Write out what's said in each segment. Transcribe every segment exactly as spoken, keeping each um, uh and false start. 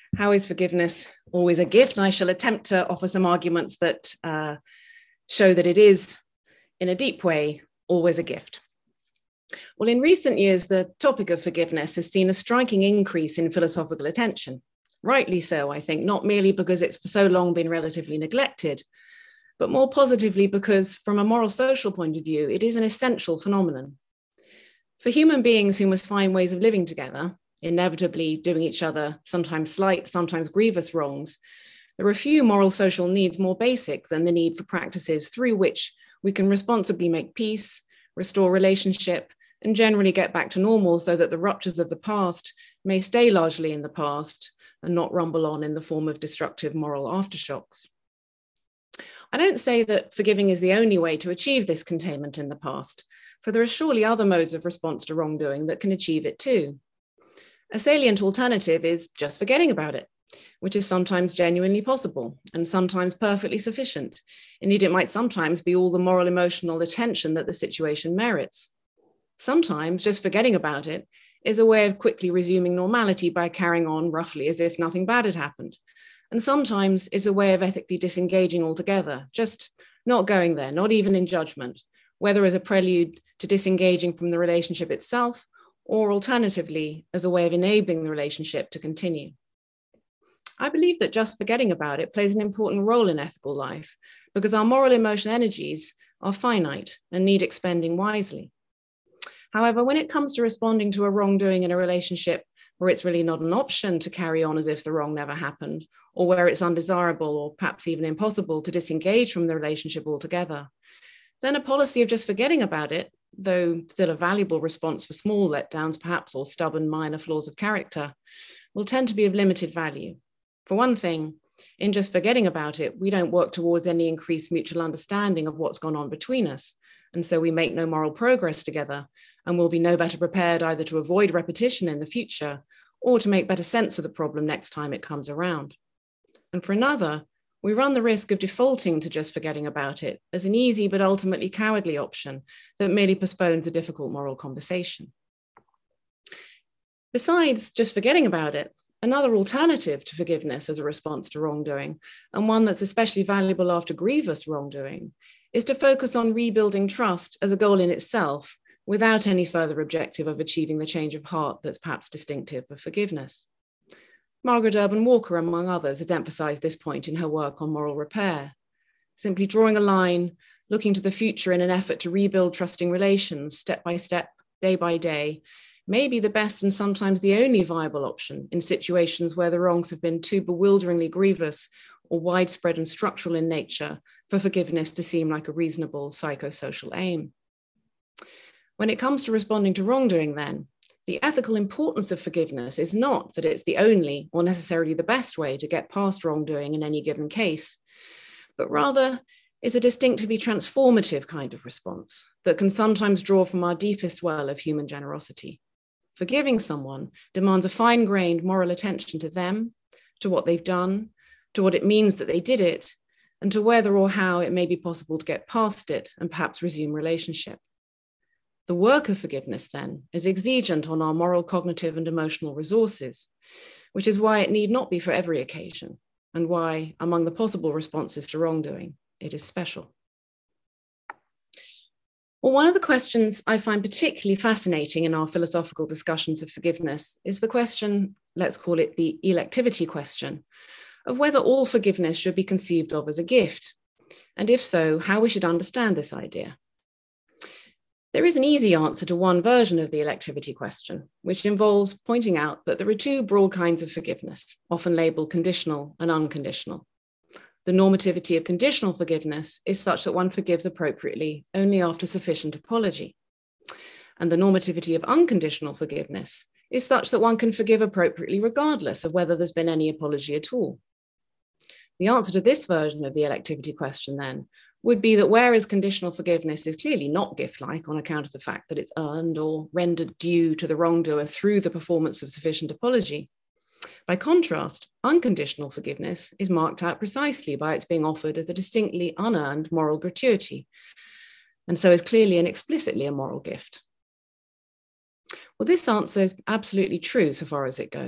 How is forgiveness always a gift? And I shall attempt to offer some arguments that uh, show that it is, in a deep way, always a gift. Well, in recent years, the topic of forgiveness has seen a striking increase in philosophical attention. Rightly so, I think, not merely because it's for so long been relatively neglected, but more positively because, from a moral social point of view, it is an essential phenomenon. For human beings who must find ways of living together, inevitably doing each other sometimes slight, sometimes grievous wrongs, there are few moral social needs more basic than the need for practices through which we can responsibly make peace, restore relationship, and generally get back to normal so that the ruptures of the past may stay largely in the past and not rumble on in the form of destructive moral aftershocks. I don't say that forgiving is the only way to achieve this containment in the past, for there are surely other modes of response to wrongdoing that can achieve it too. A salient alternative is just forgetting about it, which is sometimes genuinely possible and sometimes perfectly sufficient. Indeed, it might sometimes be all the moral emotional attention that the situation merits. Sometimes just forgetting about it is a way of quickly resuming normality by carrying on roughly as if nothing bad had happened. And sometimes it's a way of ethically disengaging altogether, just not going there, not even in judgment, whether as a prelude to disengaging from the relationship itself, or alternatively, as a way of enabling the relationship to continue. I believe that just forgetting about it plays an important role in ethical life because our moral emotional energies are finite and need expending wisely. However, when it comes to responding to a wrongdoing in a relationship where it's really not an option to carry on as if the wrong never happened, or where it's undesirable or perhaps even impossible to disengage from the relationship altogether, then a policy of just forgetting about it, though still a valuable response for small letdowns perhaps, or stubborn minor flaws of character, will tend to be of limited value. For one thing, in just forgetting about it, we don't work towards any increased mutual understanding of what's gone on between us, and so we make no moral progress together, and will be no better prepared either to avoid repetition in the future or to make better sense of the problem next time it comes around. And for another, we run the risk of defaulting to just forgetting about it as an easy but ultimately cowardly option that merely postpones a difficult moral conversation. Besides just forgetting about it, another alternative to forgiveness as a response to wrongdoing, and one that's especially valuable after grievous wrongdoing, is to focus on rebuilding trust as a goal in itself without any further objective of achieving the change of heart that's perhaps distinctive of forgiveness. Margaret Urban Walker, among others, has emphasized this point in her work on moral repair. Simply drawing a line, looking to the future in an effort to rebuild trusting relations step by step, day by day, may be the best and sometimes the only viable option in situations where the wrongs have been too bewilderingly grievous or widespread and structural in nature for forgiveness to seem like a reasonable psychosocial aim. When it comes to responding to wrongdoing, then, the ethical importance of forgiveness is not that it's the only or necessarily the best way to get past wrongdoing in any given case, but rather is a distinctively transformative kind of response that can sometimes draw from our deepest well of human generosity. Forgiving someone demands a fine-grained moral attention to them, to what they've done, to what it means that they did it, and to whether or how it may be possible to get past it and perhaps resume relationship. The work of forgiveness, then, is exigent on our moral, cognitive, and emotional resources, which is why it need not be for every occasion, and why, among the possible responses to wrongdoing, it is special. Well, one of the questions I find particularly fascinating in our philosophical discussions of forgiveness is the question, let's call it the electivity question, of whether all forgiveness should be conceived of as a gift, and if so, how we should understand this idea. There is an easy answer to one version of the electivity question, which involves pointing out that there are two broad kinds of forgiveness, often labeled conditional and unconditional. The normativity of conditional forgiveness is such that one forgives appropriately only after sufficient apology. And the normativity of unconditional forgiveness is such that one can forgive appropriately regardless of whether there's been any apology at all. The answer to this version of the electivity question, then, would be that whereas conditional forgiveness is clearly not gift-like on account of the fact that it's earned or rendered due to the wrongdoer through the performance of sufficient apology, by contrast, unconditional forgiveness is marked out precisely by its being offered as a distinctly unearned moral gratuity, and so is clearly and explicitly a moral gift. Well, this answer is absolutely true so far as it goes.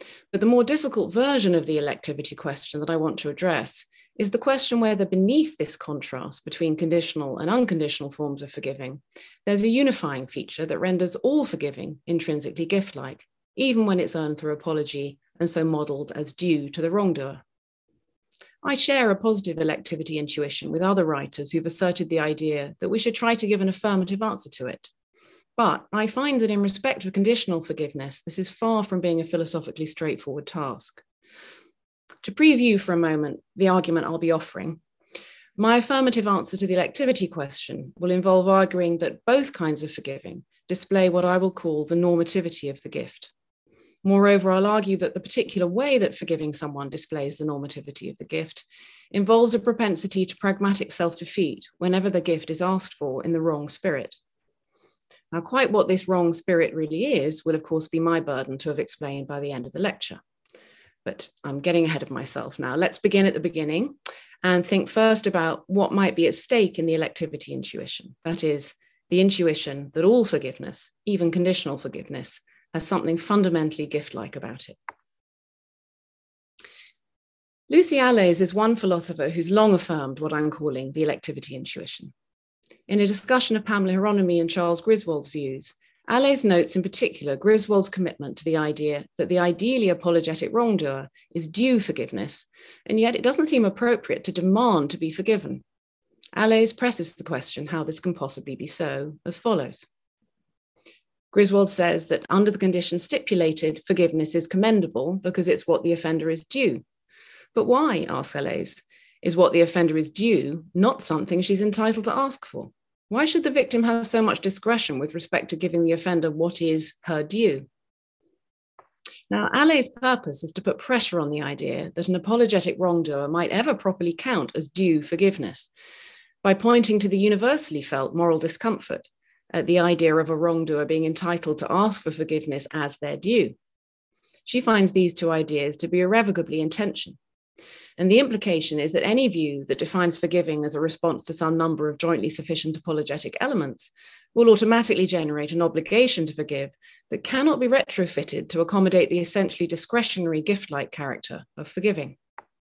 But the more difficult version of the electivity question that I want to address is the question whether beneath this contrast between conditional and unconditional forms of forgiving, there's a unifying feature that renders all forgiving intrinsically gift-like, even when it's earned through apology and so modeled as due to the wrongdoer. I share a positive electivity intuition with other writers who've asserted the idea that we should try to give an affirmative answer to it. But I find that in respect of conditional forgiveness, this is far from being a philosophically straightforward task. To preview for a moment the argument I'll be offering, my affirmative answer to the electivity question will involve arguing that both kinds of forgiving display what I will call the normativity of the gift. Moreover, I'll argue that the particular way that forgiving someone displays the normativity of the gift involves a propensity to pragmatic self-defeat whenever the gift is asked for in the wrong spirit. Now, quite what this wrong spirit really is will, of course, be my burden to have explained by the end of the lecture. But I'm getting ahead of myself now. Let's begin at the beginning and think first about what might be at stake in the electivity intuition. That is, the intuition that all forgiveness, even conditional forgiveness, has something fundamentally gift-like about it. Lucy Allais is one philosopher who's long affirmed what I'm calling the electivity intuition. In a discussion of Pamela Hieronymi and Charles Griswold's views, Allais notes in particular Griswold's commitment to the idea that the ideally apologetic wrongdoer is due forgiveness, and yet it doesn't seem appropriate to demand to be forgiven. Allais presses the question how this can possibly be so as follows. Griswold says that under the conditions stipulated, forgiveness is commendable because it's what the offender is due. But why, asks Allais, is what the offender is due not something she's entitled to ask for? Why should the victim have so much discretion with respect to giving the offender what is her due? Now, Allais' purpose is to put pressure on the idea that an apologetic wrongdoer might ever properly count as due forgiveness by pointing to the universally felt moral discomfort at the idea of a wrongdoer being entitled to ask for forgiveness as their due. She finds these two ideas to be irrevocably in tension. And the implication is that any view that defines forgiving as a response to some number of jointly sufficient apologetic elements will automatically generate an obligation to forgive that cannot be retrofitted to accommodate the essentially discretionary gift-like character of forgiving.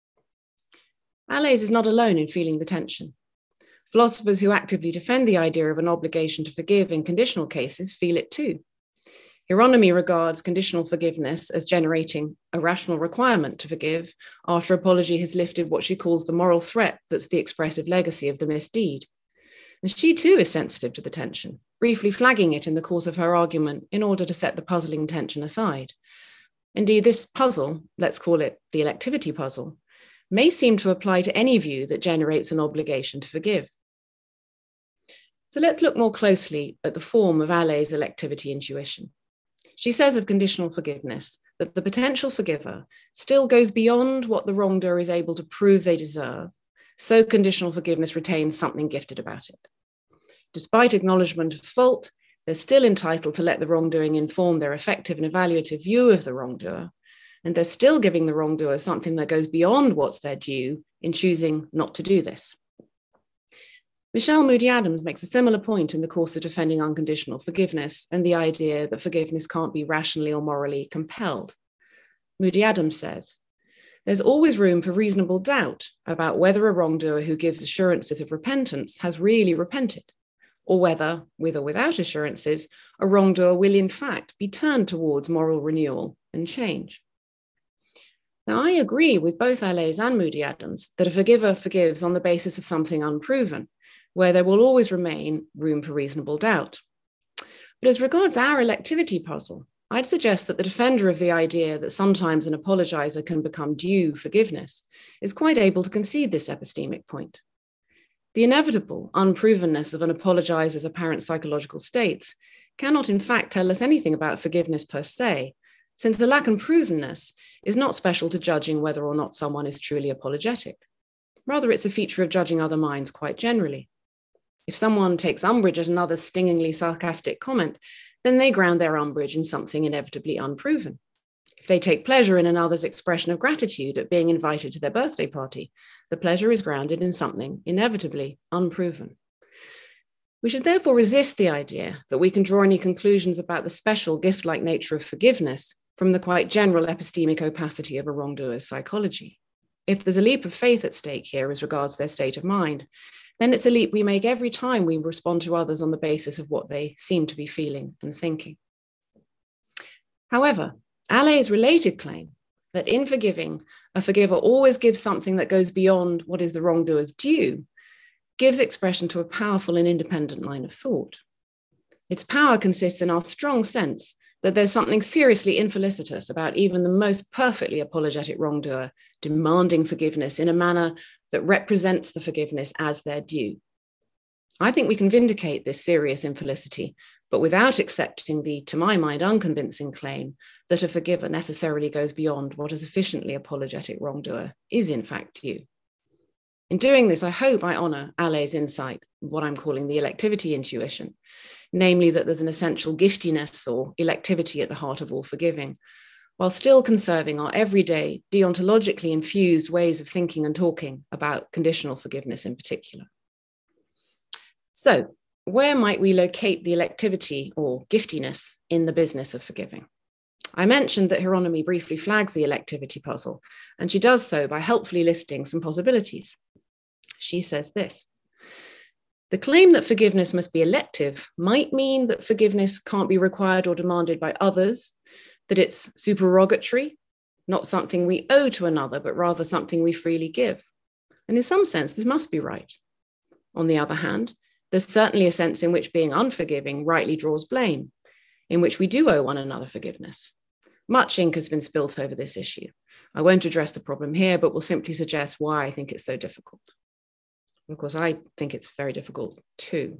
Allais is not alone in feeling the tension. Philosophers who actively defend the idea of an obligation to forgive in conditional cases feel it too. Hieronymi regards conditional forgiveness as generating a rational requirement to forgive after apology has lifted what she calls the moral threat that's the expressive legacy of the misdeed. And she too is sensitive to the tension, briefly flagging it in the course of her argument in order to set the puzzling tension aside. Indeed, this puzzle, let's call it the electivity puzzle, may seem to apply to any view that generates an obligation to forgive. So let's look more closely at the form of Allais' electivity intuition. She says of conditional forgiveness that the potential forgiver still goes beyond what the wrongdoer is able to prove they deserve, so conditional forgiveness retains something gifted about it. Despite acknowledgement of fault, they're still entitled to let the wrongdoing inform their effective and evaluative view of the wrongdoer, and they're still giving the wrongdoer something that goes beyond what's their due in choosing not to do this. Michelle Moody Adams makes a similar point in the course of defending unconditional forgiveness and the idea that forgiveness can't be rationally or morally compelled. Moody Adams says, there's always room for reasonable doubt about whether a wrongdoer who gives assurances of repentance has really repented, or whether, with or without assurances, a wrongdoer will in fact be turned towards moral renewal and change. Now, I agree with both Allais and Moody Adams that a forgiver forgives on the basis of something unproven, where there will always remain room for reasonable doubt. But as regards our electivity puzzle, I'd suggest that the defender of the idea that sometimes an apologizer can become due forgiveness is quite able to concede this epistemic point. The inevitable unprovenness of an apologizer's apparent psychological states cannot in fact tell us anything about forgiveness per se, since the lack of provenness is not special to judging whether or not someone is truly apologetic. Rather, it's a feature of judging other minds quite generally. If someone takes umbrage at another's stingingly sarcastic comment, then they ground their umbrage in something inevitably unproven. If they take pleasure in another's expression of gratitude at being invited to their birthday party, the pleasure is grounded in something inevitably unproven. We should therefore resist the idea that we can draw any conclusions about the special gift-like nature of forgiveness from the quite general epistemic opacity of a wrongdoer's psychology. If there's a leap of faith at stake here as regards their state of mind, then it's a leap we make every time we respond to others on the basis of what they seem to be feeling and thinking. However, Allay's related claim that in forgiving, a forgiver always gives something that goes beyond what is the wrongdoer's due gives expression to a powerful and independent line of thought. Its power consists in our strong sense that there's something seriously infelicitous about even the most perfectly apologetic wrongdoer demanding forgiveness in a manner that represents the forgiveness as their due. I think we can vindicate this serious infelicity, but without accepting the, to my mind, unconvincing claim that a forgiver necessarily goes beyond what a sufficiently apologetic wrongdoer is in fact due. In doing this, I hope I honour Allay's insight, what I'm calling the electivity intuition, namely that there's an essential giftiness or electivity at the heart of all forgiving, while still conserving our everyday, deontologically infused ways of thinking and talking about conditional forgiveness in particular. So, where might we locate the electivity or giftiness in the business of forgiving? I mentioned that Hieronymi briefly flags the electivity puzzle, and she does so by helpfully listing some possibilities. She says this: the claim that forgiveness must be elective might mean that forgiveness can't be required or demanded by others, that it's supererogatory, not something we owe to another, but rather something we freely give. And in some sense, this must be right. On the other hand, there's certainly a sense in which being unforgiving rightly draws blame, in which we do owe one another forgiveness. Much ink has been spilt over this issue. I won't address the problem here, but will simply suggest why I think it's so difficult. Of course, I think it's very difficult too.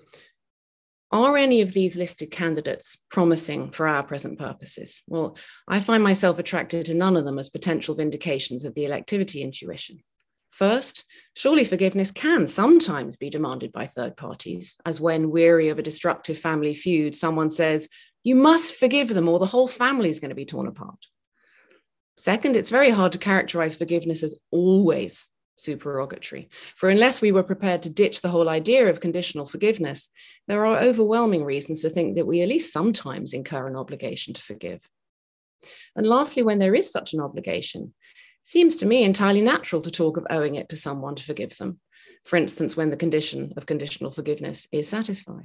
Are any of these listed candidates promising for our present purposes? Well, I find myself attracted to none of them as potential vindications of the electivity intuition. First, surely forgiveness can sometimes be demanded by third parties, as when, weary of a destructive family feud, someone says, you must forgive them or the whole family is going to be torn apart. Second, it's very hard to characterize forgiveness as always supererogatory, for unless we were prepared to ditch the whole idea of conditional forgiveness, there are overwhelming reasons to think that we at least sometimes incur an obligation to forgive. And lastly, when there is such an obligation, it seems to me entirely natural to talk of owing it to someone to forgive them, for instance, when the condition of conditional forgiveness is satisfied.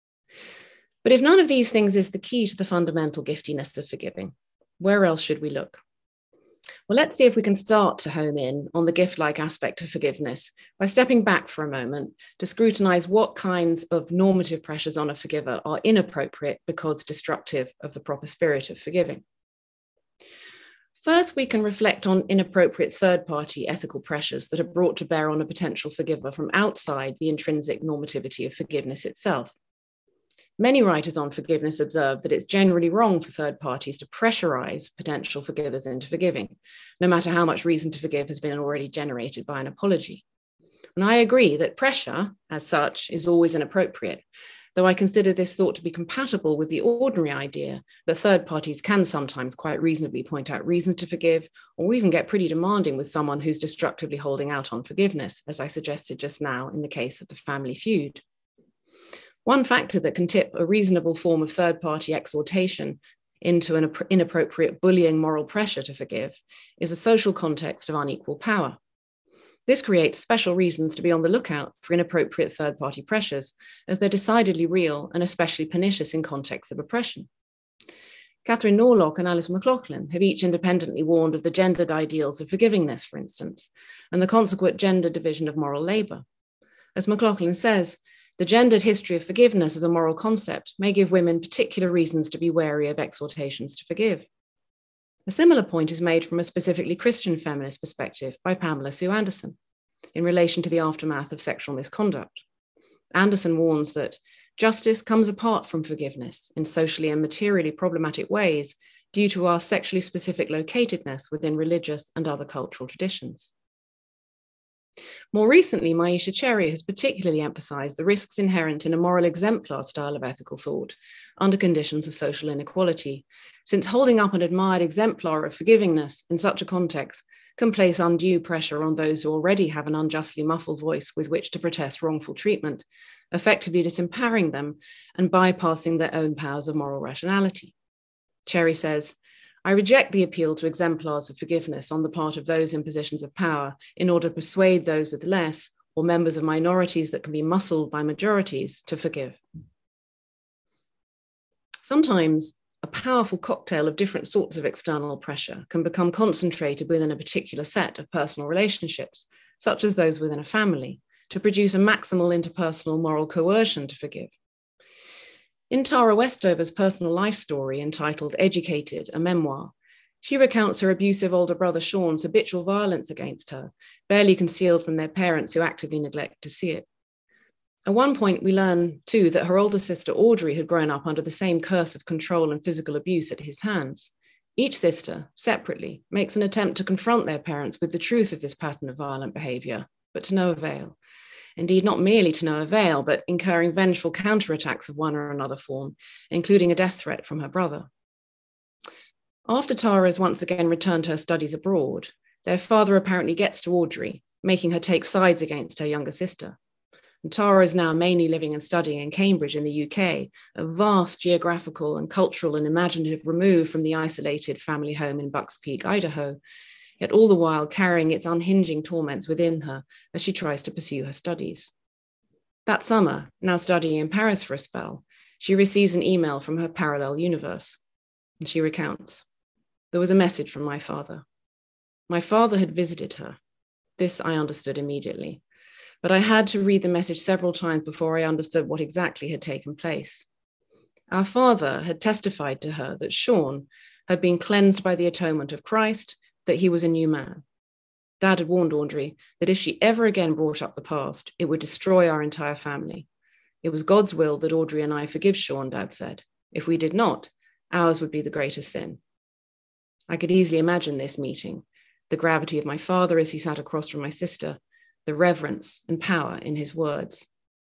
But if none of these things is the key to the fundamental giftiness of forgiving, where else should we look? Well, let's see if we can start to home in on the gift-like aspect of forgiveness by stepping back for a moment to scrutinize what kinds of normative pressures on a forgiver are inappropriate because destructive of the proper spirit of forgiving. First, we can reflect on inappropriate third-party ethical pressures that are brought to bear on a potential forgiver from outside the intrinsic normativity of forgiveness itself. Many writers on forgiveness observe that it's generally wrong for third parties to pressurize potential forgivers into forgiving, no matter how much reason to forgive has been already generated by an apology. And I agree that pressure, as such, is always inappropriate, though I consider this thought to be compatible with the ordinary idea that third parties can sometimes quite reasonably point out reasons to forgive, or even get pretty demanding with someone who's destructively holding out on forgiveness, as I suggested just now in the case of the family feud. One factor that can tip a reasonable form of third-party exhortation into an inappropriate bullying moral pressure to forgive is a social context of unequal power. This creates special reasons to be on the lookout for inappropriate third-party pressures, as they're decidedly real and especially pernicious in contexts of oppression. Catherine Norlock and Alice McLaughlin have each independently warned of the gendered ideals of forgivingness, for instance, and the consequent gender division of moral labor. As McLaughlin says, the gendered history of forgiveness as a moral concept may give women particular reasons to be wary of exhortations to forgive. A similar point is made from a specifically Christian feminist perspective by Pamela Sue Anderson in relation to the aftermath of sexual misconduct. Anderson warns that justice comes apart from forgiveness in socially and materially problematic ways due to our sexually specific locatedness within religious and other cultural traditions. More recently, Myisha Cherry has particularly emphasized the risks inherent in a moral exemplar style of ethical thought under conditions of social inequality, since holding up an admired exemplar of forgivingness in such a context can place undue pressure on those who already have an unjustly muffled voice with which to protest wrongful treatment, effectively disempowering them and bypassing their own powers of moral rationality. Cherry says, I reject the appeal to exemplars of forgiveness on the part of those in positions of power in order to persuade those with less or members of minorities that can be muscled by majorities to forgive. Sometimes a powerful cocktail of different sorts of external pressure can become concentrated within a particular set of personal relationships, such as those within a family, to produce a maximal interpersonal moral coercion to forgive. In Tara Westover's personal life story entitled Educated, a Memoir, she recounts her abusive older brother Sean's habitual violence against her, barely concealed from their parents who actively neglect to see it. At one point, we learn, too, that her older sister Audrey had grown up under the same curse of control and physical abuse at his hands. Each sister, separately, makes an attempt to confront their parents with the truth of this pattern of violent behavior, but to no avail. Indeed, not merely to no avail, but incurring vengeful counterattacks of one or another form, including a death threat from her brother. After Tara is once again returned to her studies abroad, their father apparently gets to Audrey, making her take sides against her younger sister. And Tara is now mainly living and studying in Cambridge in the U K, a vast geographical and cultural and imaginative remove from the isolated family home in Bucks Peak, Idaho, yet all the while carrying its unhinging torments within her as she tries to pursue her studies. That summer, now studying in Paris for a spell, she receives an email from her parallel universe, and she recounts, "There was a message from my father. My father had visited her. This I understood immediately, but I had to read the message several times before I understood what exactly had taken place. Our father had testified to her that Sean had been cleansed by the atonement of Christ, that he was a new man. Dad had warned Audrey that if she ever again brought up the past, it would destroy our entire family. It was God's will that Audrey and I forgive Sean, Dad said. If we did not, ours would be the greater sin." I could easily imagine this meeting, the gravity of my father as he sat across from my sister, the reverence and power in his words.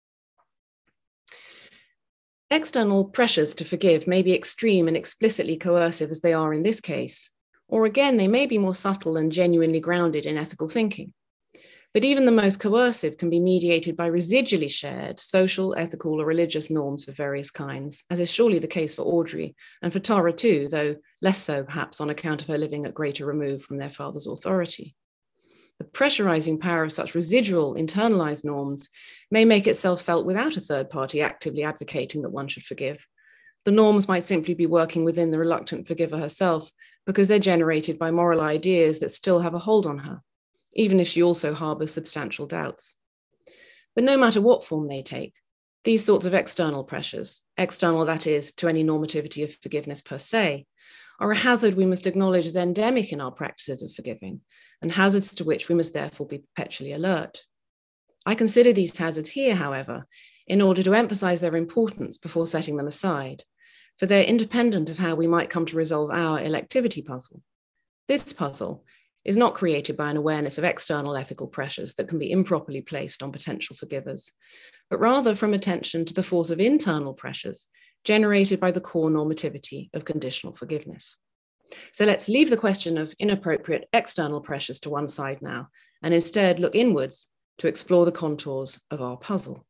External pressures to forgive may be extreme and explicitly coercive as they are in this case, or again, they may be more subtle and genuinely grounded in ethical thinking. But even the most coercive can be mediated by residually shared social, ethical, or religious norms of various kinds, as is surely the case for Audrey, and for Tara too, though less so perhaps on account of her living at greater remove from their father's authority. The pressurizing power of such residual, internalized norms may make itself felt without a third party actively advocating that one should forgive. The norms might simply be working within the reluctant forgiver herself because they're generated by moral ideas that still have a hold on her, even if she also harbors substantial doubts. But no matter what form they take, these sorts of external pressures, external that is, to any normativity of forgiveness per se, are a hazard we must acknowledge as endemic in our practices of forgiving, and hazards to which we must therefore be perpetually alert. I consider these hazards here, however, in order to emphasize their importance before setting them aside, for they're independent of how we might come to resolve our electivity puzzle. This puzzle is not created by an awareness of external ethical pressures that can be improperly placed on potential forgivers, but rather from attention to the force of internal pressures generated by the core normativity of conditional forgiveness. So let's leave the question of inappropriate external pressures to one side now, and instead look inwards to explore the contours of our puzzle.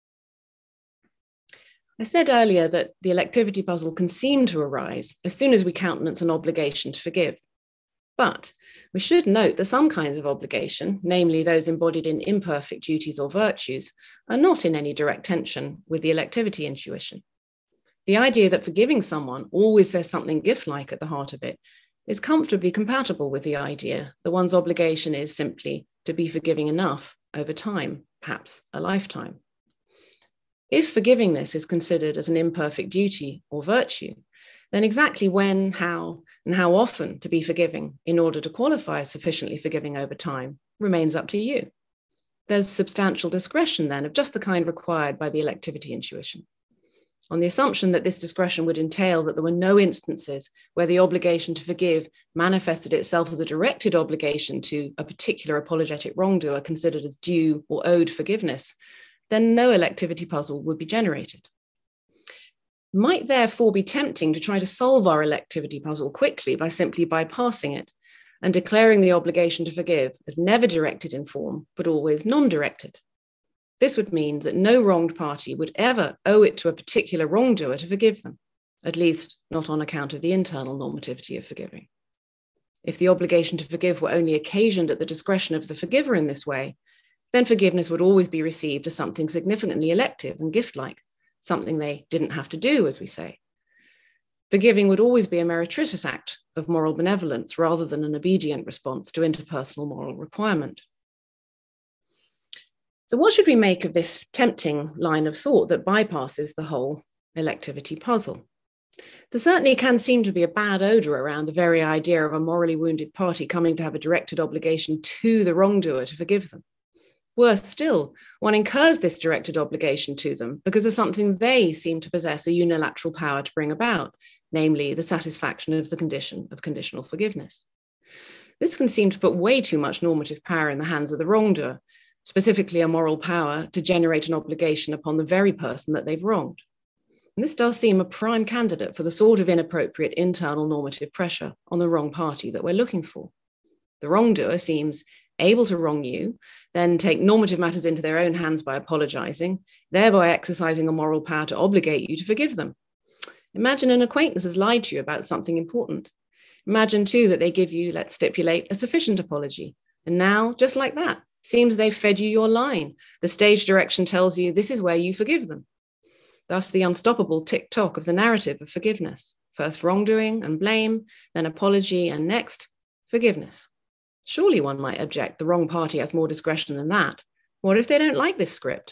I said earlier that the electivity puzzle can seem to arise as soon as we countenance an obligation to forgive. But we should note that some kinds of obligation, namely those embodied in imperfect duties or virtues, are not in any direct tension with the electivity intuition. The idea that forgiving someone always says something gift-like at the heart of it is comfortably compatible with the idea that one's obligation is simply to be forgiving enough over time, perhaps a lifetime. If forgivingness is considered as an imperfect duty or virtue, then exactly when, how, and how often to be forgiving in order to qualify as sufficiently forgiving over time remains up to you. There's substantial discretion then of just the kind required by the electivity intuition. On the assumption that this discretion would entail that there were no instances where the obligation to forgive manifested itself as a directed obligation to a particular apologetic wrongdoer considered as due or owed forgiveness, then no electivity puzzle would be generated. It might therefore be tempting to try to solve our electivity puzzle quickly by simply bypassing it and declaring the obligation to forgive as never directed in form, but always non-directed. This would mean that no wronged party would ever owe it to a particular wrongdoer to forgive them. at least not on account of the internal normativity of forgiving. If the obligation to forgive were only occasioned at the discretion of the forgiver in this way, then forgiveness would always be received as something significantly elective and gift-like, something they didn't have to do, as we say. Forgiving would always be a meretricious act of moral benevolence rather than an obedient response to interpersonal moral requirement. So what should we make of this tempting line of thought that bypasses the whole electivity puzzle? There certainly can seem to be a bad odor around the very idea of a morally wounded party coming to have a directed obligation to the wrongdoer to forgive them. Worse still, one incurs this directed obligation to them because of something they seem to possess a unilateral power to bring about, namely the satisfaction of the condition of conditional forgiveness. This can seem to put way too much normative power in the hands of the wrongdoer, specifically a moral power to generate an obligation upon the very person that they've wronged. And this does seem a prime candidate for the sort of inappropriate internal normative pressure on the wrong party that we're looking for. The wrongdoer seems able to wrong you, then take normative matters into their own hands by apologizing, thereby exercising a moral power to obligate you to forgive them. Imagine an acquaintance has lied to you about something important. Imagine too that they give you, let's stipulate, a sufficient apology. And now, just like that, seems they've fed you your line. The stage direction tells you this is where you forgive them. Thus, the unstoppable tick-tock of the narrative of forgiveness. First wrongdoing and blame, then apology, and next, forgiveness. Surely one might object the wrong party has more discretion than that. What if they don't like this script?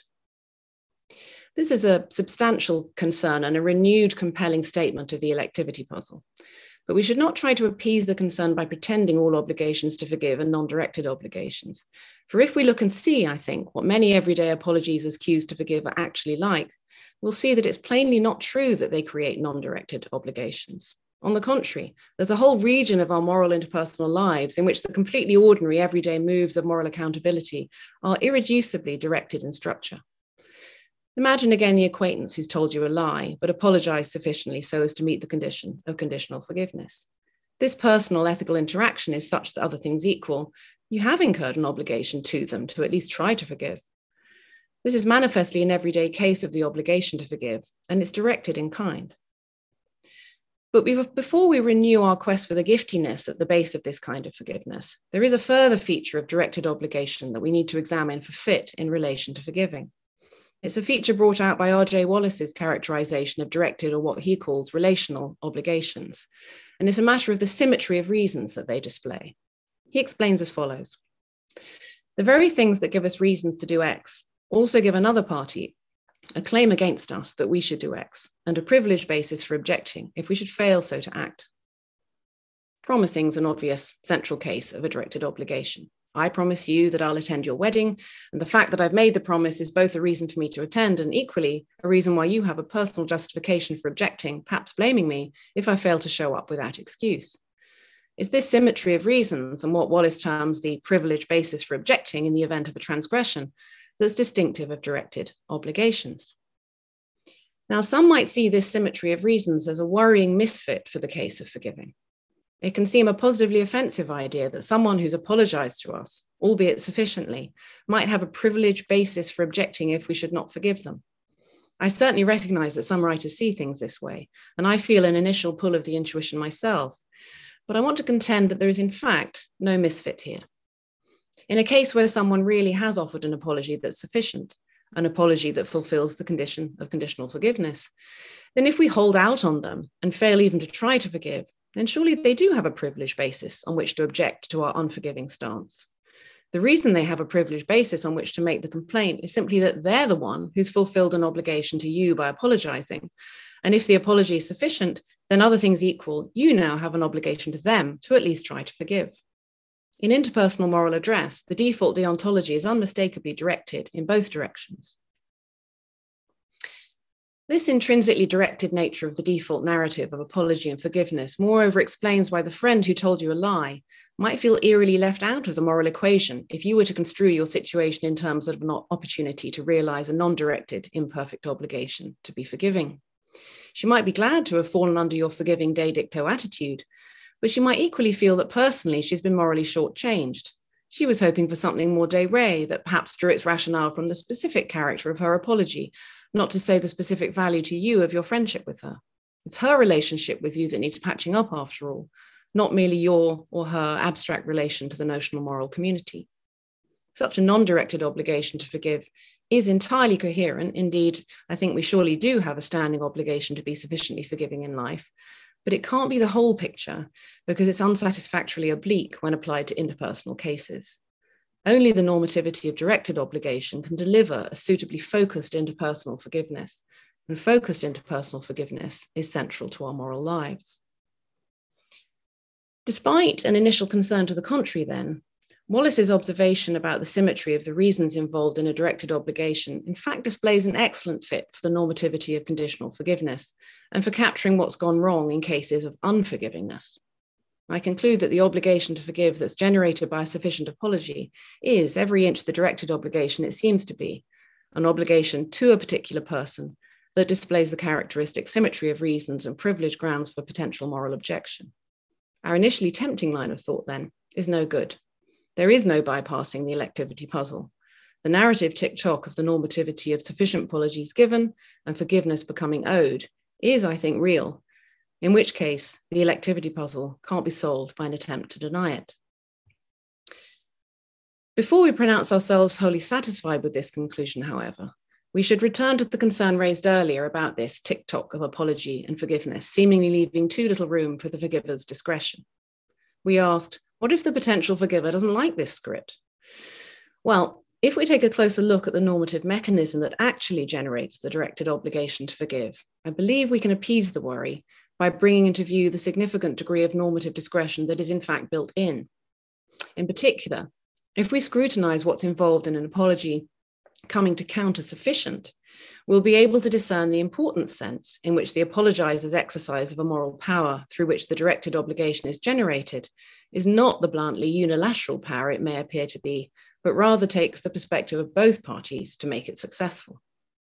This is a substantial concern and a renewed compelling statement of the electivity puzzle. But we should not try to appease the concern by pretending all obligations to forgive are non-directed obligations. For if we look and see, I think, what many everyday apologies as cues to forgive are actually like, we'll see that it's plainly not true that they create non-directed obligations. On the contrary, there's a whole region of our moral interpersonal lives in which the completely ordinary everyday moves of moral accountability are irreducibly directed in structure. Imagine again the acquaintance who's told you a lie, but apologized sufficiently so as to meet the condition of conditional forgiveness. This personal ethical interaction is such that, other things equal, you have incurred an obligation to them to at least try to forgive. This is manifestly an everyday case of the obligation to forgive, and it's directed in kind. But we've, before we renew our quest for the giftiness at the base of this kind of forgiveness, there is a further feature of directed obligation that we need to examine for fit in relation to forgiving. It's a feature brought out by R J Wallace's characterization of directed, or what he calls relational, obligations. And it's a matter of the symmetry of reasons that they display. He explains as follows. The very things that give us reasons to do X also give another party a claim against us that we should do X, and a privileged basis for objecting if we should fail so to act. Promising is an obvious central case of a directed obligation. I promise you that I'll attend your wedding, and the fact that I've made the promise is both a reason for me to attend and equally a reason why you have a personal justification for objecting, perhaps blaming me, if I fail to show up without excuse. It's this symmetry of reasons and what Wallace terms the privileged basis for objecting in the event of a transgression that's distinctive of directed obligations. Now, some might see this symmetry of reasons as a worrying misfit for the case of forgiving. It can seem a positively offensive idea that someone who's apologized to us, albeit sufficiently, might have a privileged basis for objecting if we should not forgive them. I certainly recognize that some writers see things this way, and I feel an initial pull of the intuition myself, but I want to contend that there is in fact no misfit here. In a case where someone really has offered an apology that's sufficient, an apology that fulfills the condition of conditional forgiveness, then if we hold out on them and fail even to try to forgive, then surely they do have a privileged basis on which to object to our unforgiving stance. The reason they have a privileged basis on which to make the complaint is simply that they're the one who's fulfilled an obligation to you by apologizing. And if the apology is sufficient, then other things equal, you now have an obligation to them to at least try to forgive. In interpersonal moral address, the default deontology is unmistakably directed in both directions. This intrinsically directed nature of the default narrative of apology and forgiveness moreover explains why the friend who told you a lie might feel eerily left out of the moral equation if you were to construe your situation in terms of an opportunity to realize a non-directed, imperfect obligation to be forgiving. She might be glad to have fallen under your forgiving de dicto attitude, but she might equally feel that personally she's been morally shortchanged. She was hoping for something more de re that perhaps drew its rationale from the specific character of her apology, not to say the specific value to you of your friendship with her. It's her relationship with you that needs patching up after all, not merely your or her abstract relation to the notional moral community. Such a non-directed obligation to forgive is entirely coherent. Indeed, I think we surely do have a standing obligation to be sufficiently forgiving in life, but it can't be the whole picture because it's unsatisfactorily oblique when applied to interpersonal cases. Only the normativity of directed obligation can deliver a suitably focused interpersonal forgiveness, and focused interpersonal forgiveness is central to our moral lives. Despite an initial concern to the contrary then, Wallace's observation about the symmetry of the reasons involved in a directed obligation in fact displays an excellent fit for the normativity of conditional forgiveness and for capturing what's gone wrong in cases of unforgivingness. I conclude that the obligation to forgive that's generated by a sufficient apology is, every inch the directed obligation it seems to be, an obligation to a particular person that displays the characteristic symmetry of reasons and privileged grounds for potential moral objection. Our initially tempting line of thought, then, is no good. There is no bypassing the electivity puzzle. The narrative tick-tock of the normativity of sufficient apologies given and forgiveness becoming owed is, I think, real, in which case the electivity puzzle can't be solved by an attempt to deny it. Before we pronounce ourselves wholly satisfied with this conclusion, however, we should return to the concern raised earlier about this tick-tock of apology and forgiveness, seemingly leaving too little room for the forgiver's discretion. We asked, what if the potential forgiver doesn't like this script? Well, if we take a closer look at the normative mechanism that actually generates the directed obligation to forgive, I believe we can appease the worry by bringing into view the significant degree of normative discretion that is in fact built in. In particular, if we scrutinize what's involved in an apology coming to count as sufficient, we'll be able to discern the important sense in which the apologizer's exercise of a moral power through which the directed obligation is generated is not the bluntly unilateral power it may appear to be, but rather takes the perspective of both parties to make it successful.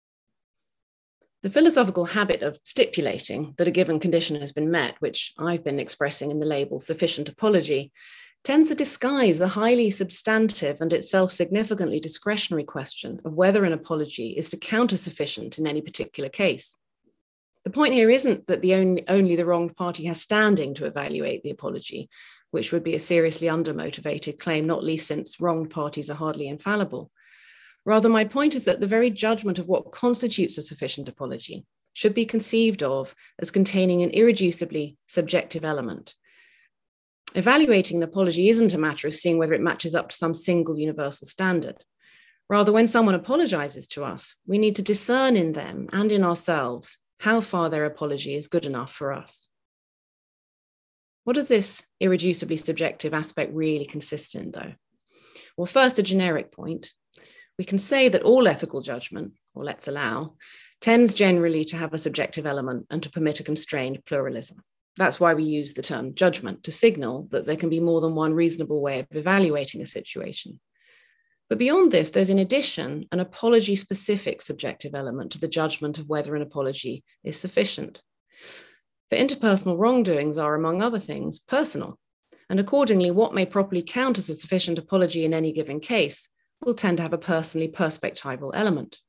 The philosophical habit of stipulating that a given condition has been met, which I've been expressing in the label sufficient apology, tends to disguise the highly substantive and itself significantly discretionary question of whether an apology is to count as sufficient in any particular case. The point here isn't that the only, only the wronged party has standing to evaluate the apology, which would be a seriously undermotivated claim, not least since wronged parties are hardly infallible. Rather, my point is that the very judgment of what constitutes a sufficient apology should be conceived of as containing an irreducibly subjective element. Evaluating an apology isn't a matter of seeing whether it matches up to some single universal standard. Rather, when someone apologizes to us, we need to discern in them and in ourselves how far their apology is good enough for us. What does this irreducibly subjective aspect really consist in, though? Well, first, a generic point. We can say that all ethical judgment, or let's allow, tends generally to have a subjective element and to permit a constrained pluralism. That's why we use the term judgment, to signal that there can be more than one reasonable way of evaluating a situation. But beyond this, there's in addition an apology-specific subjective element to the judgment of whether an apology is sufficient. For interpersonal wrongdoings are, among other things, personal, and accordingly, what may properly count as a sufficient apology in any given case will tend to have a personally perspectival element.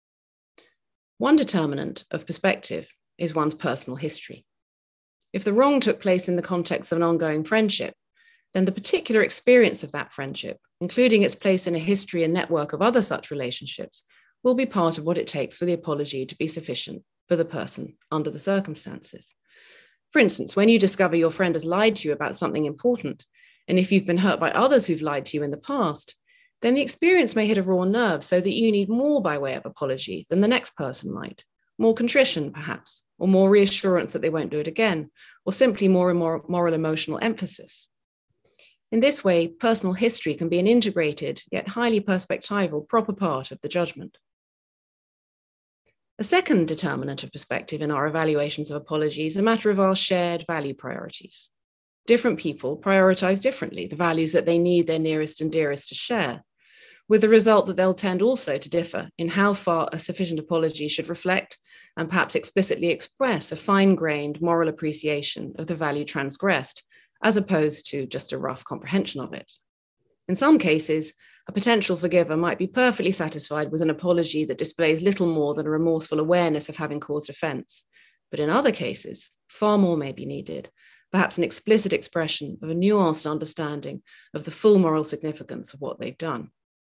One determinant of perspective is one's personal history. If the wrong took place in the context of an ongoing friendship, then the particular experience of that friendship, including its place in a history and network of other such relationships, will be part of what it takes for the apology to be sufficient for the person under the circumstances. For instance, when you discover your friend has lied to you about something important, and if you've been hurt by others who've lied to you in the past, then the experience may hit a raw nerve so that you need more by way of apology than the next person might. More contrition, perhaps, or more reassurance that they won't do it again, or simply more and more moral emotional emphasis. In this way, personal history can be an integrated, yet highly perspectival, proper part of the judgment. A second determinant of perspective in our evaluations of apologies is a matter of our shared value priorities. Different people prioritize differently the values that they need their nearest and dearest to share, with the result that they'll tend also to differ in how far a sufficient apology should reflect and perhaps explicitly express a fine-grained moral appreciation of the value transgressed, as opposed to just a rough comprehension of it. In some cases, a potential forgiver might be perfectly satisfied with an apology that displays little more than a remorseful awareness of having caused offense, But in other cases, far more may be needed, perhaps an explicit expression of a nuanced understanding of the full moral significance of what they've done.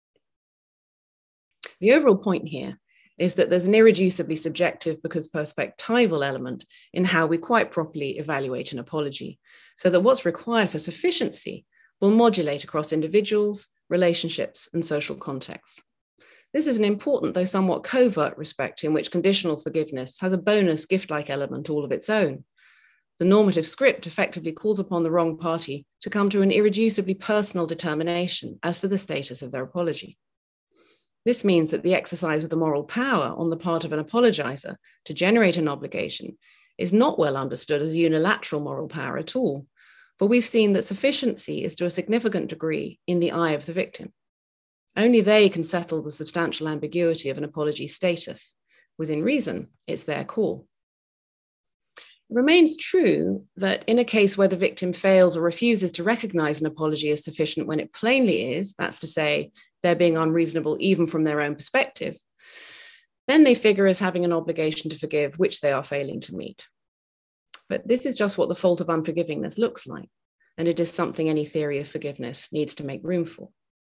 The overall point here is that there's an irreducibly subjective because perspectival element in how we quite properly evaluate an apology, so that what's required for sufficiency will modulate across individuals, relationships, and social contexts. This is an important, though somewhat covert, respect in which conditional forgiveness has a bonus gift-like element all of its own. The normative script effectively calls upon the wrong party to come to an irreducibly personal determination as to the status of their apology. This means that the exercise of the moral power on the part of an apologizer to generate an obligation is not well understood as a unilateral moral power at all, for we've seen that sufficiency is to a significant degree in the eye of the victim. Only they can settle the substantial ambiguity of an apology status. Within reason, it's their call. It remains true that in a case where the victim fails or refuses to recognize an apology as sufficient when it plainly is, that's to say, they're being unreasonable even from their own perspective, then they figure as having an obligation to forgive, which they are failing to meet. But this is just what the fault of unforgivingness looks like, and it is something any theory of forgiveness needs to make room for.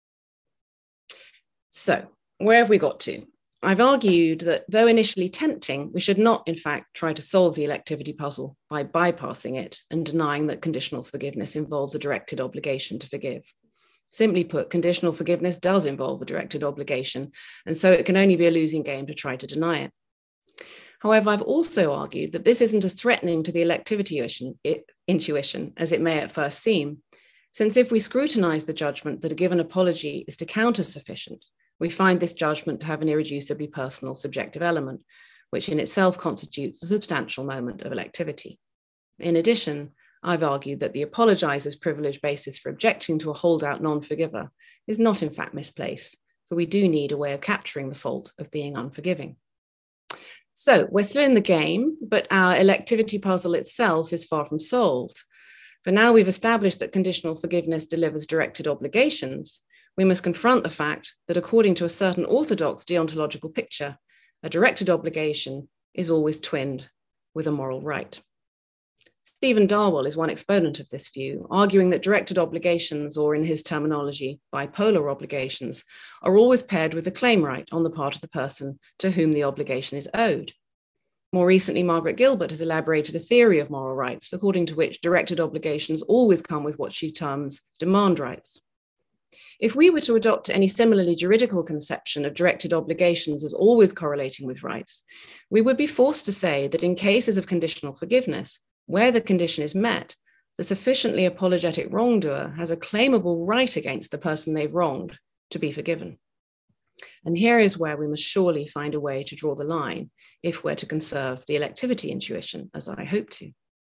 So, where have we got to? I've argued that though initially tempting, we should not, in fact, try to solve the electivity puzzle by bypassing it and denying that conditional forgiveness involves a directed obligation to forgive. Simply put, conditional forgiveness does involve a directed obligation, and so it can only be a losing game to try to deny it. However, I've also argued that this isn't as threatening to the electivity intuition as it may at first seem, since if we scrutinize the judgment that a given apology is to counter sufficient, we find this judgment to have an irreducibly personal subjective element, which in itself constitutes a substantial moment of electivity. In addition, I've argued that the apologizer's privileged basis for objecting to a holdout non-forgiver is not in fact misplaced, for we do need a way of capturing the fault of being unforgiving. So we're still in the game, but our electivity puzzle itself is far from solved. For now we've established that conditional forgiveness delivers directed obligations, we must confront the fact that according to a certain orthodox deontological picture, a directed obligation is always twinned with a moral right. Stephen Darwell is one exponent of this view, arguing that directed obligations, or in his terminology, bipolar obligations, are always paired with a claim right on the part of the person to whom the obligation is owed. More recently, Margaret Gilbert has elaborated a theory of moral rights, according to which directed obligations always come with what she terms demand rights. If we were to adopt any similarly juridical conception of directed obligations as always correlating with rights, we would be forced to say that in cases of conditional forgiveness, where the condition is met, the sufficiently apologetic wrongdoer has a claimable right against the person they've wronged to be forgiven. And here is where we must surely find a way to draw the line if we're to conserve the electivity intuition, as I hope to.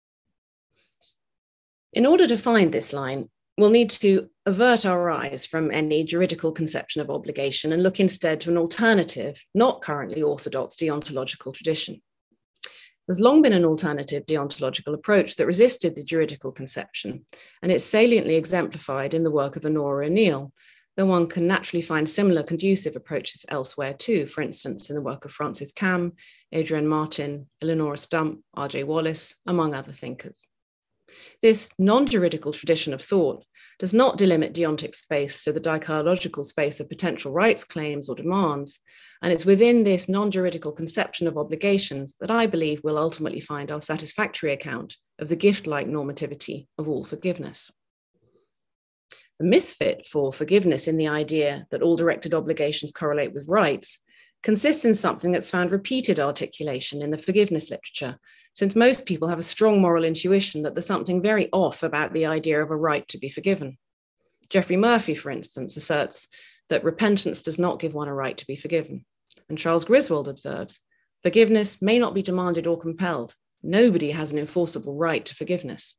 In order to find this line, we'll need to avert our eyes from any juridical conception of obligation and look instead to an alternative, not currently orthodox deontological tradition. There's long been an alternative deontological approach that resisted the juridical conception, and it's saliently exemplified in the work of Honora O'Neill, though one can naturally find similar conducive approaches elsewhere too, for instance, in the work of Francis Cam, Adrienne Martin, Eleonora Stump, R J Wallace, among other thinkers. This non-juridical tradition of thought does not delimit deontic space to the dichological space of potential rights claims or demands, and it's within this non-juridical conception of obligations that I believe we'll ultimately find our satisfactory account of the gift-like normativity of all forgiveness. The misfit for forgiveness in the idea that all directed obligations correlate with rights consists in something that's found repeated articulation in the forgiveness literature, since most people have a strong moral intuition that there's something very off about the idea of a right to be forgiven. Geoffrey Murphy, for instance, asserts that repentance does not give one a right to be forgiven. And Charles Griswold observes, forgiveness may not be demanded or compelled. Nobody has an enforceable right to forgiveness.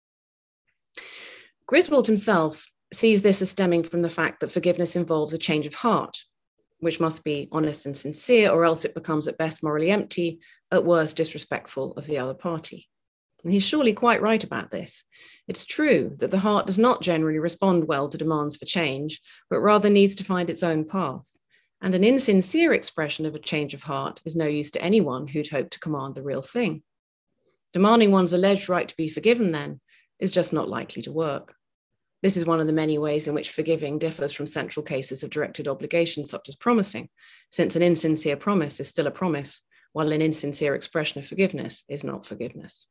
Griswold himself sees this as stemming from the fact that forgiveness involves a change of heart, which must be honest and sincere, or else it becomes at best morally empty, at worst disrespectful of the other party. And he's surely quite right about this. It's true that the heart does not generally respond well to demands for change, but rather needs to find its own path. And an insincere expression of a change of heart is no use to anyone who'd hope to command the real thing. Demanding one's alleged right to be forgiven, then, is just not likely to work. This is one of the many ways in which forgiving differs from central cases of directed obligation, such as promising, since an insincere promise is still a promise, while an insincere expression of forgiveness is not forgiveness.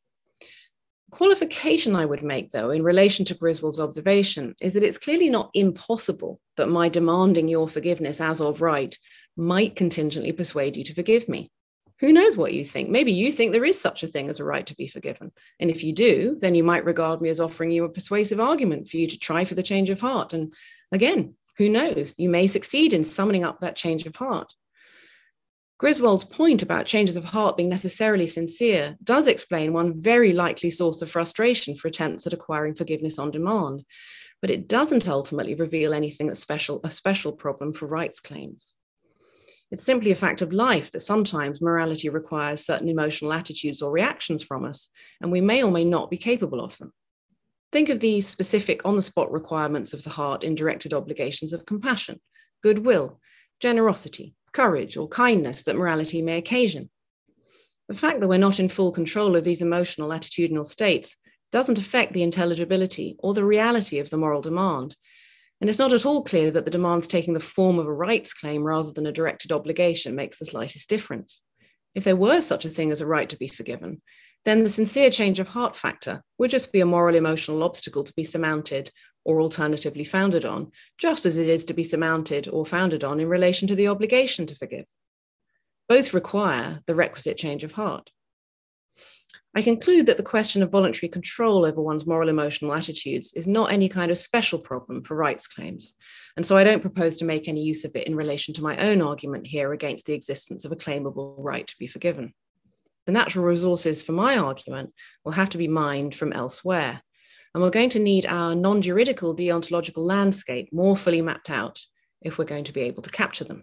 Qualification I would make, though, in relation to Griswold's observation is that it's clearly not impossible that my demanding your forgiveness as of right might contingently persuade you to forgive me. Who knows what you think? Maybe you think there is such a thing as a right to be forgiven. And if you do, then you might regard me as offering you a persuasive argument for you to try for the change of heart. And again, who knows? You may succeed in summoning up that change of heart. Griswold's point about changes of heart being necessarily sincere does explain one very likely source of frustration for attempts at acquiring forgiveness on demand, but it doesn't ultimately reveal anything that's special, a special problem for rights claims. It's simply a fact of life that sometimes morality requires certain emotional attitudes or reactions from us, and we may or may not be capable of them. Think of the specific on-the-spot requirements of the heart in directed obligations of compassion, goodwill, generosity, courage, or kindness that morality may occasion. The fact that we're not in full control of these emotional attitudinal states doesn't affect the intelligibility or the reality of the moral demand. And it's not at all clear that the demand's taking the form of a rights claim rather than a directed obligation makes the slightest difference. If there were such a thing as a right to be forgiven, then the sincere change of heart factor would just be a moral emotional obstacle to be surmounted or alternatively founded on, just as it is to be surmounted or founded on in relation to the obligation to forgive. Both require the requisite change of heart. I conclude that the question of voluntary control over one's moral emotional attitudes is not any kind of special problem for rights claims, and so I don't propose to make any use of it in relation to my own argument here against the existence of a claimable right to be forgiven. The natural resources for my argument will have to be mined from elsewhere, and we're going to need our non-juridical deontological landscape more fully mapped out if we're going to be able to capture them.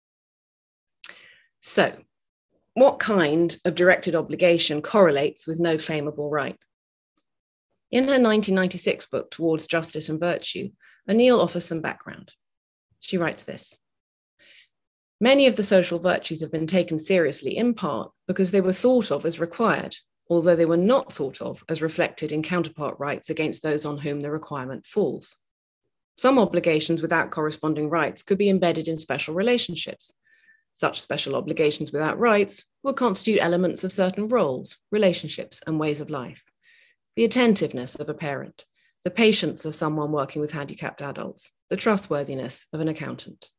So, what kind of directed obligation correlates with no claimable right? In her nineteen ninety-six book, Towards Justice and Virtue, O'Neill offers some background. She writes this: many of the social virtues have been taken seriously in part because they were thought of as required, although they were not thought of as reflected in counterpart rights against those on whom the requirement falls. Some obligations without corresponding rights could be embedded in special relationships. Such special obligations without rights would constitute elements of certain roles, relationships, and ways of life. The attentiveness of a parent, the patience of someone working with handicapped adults, the trustworthiness of an accountant.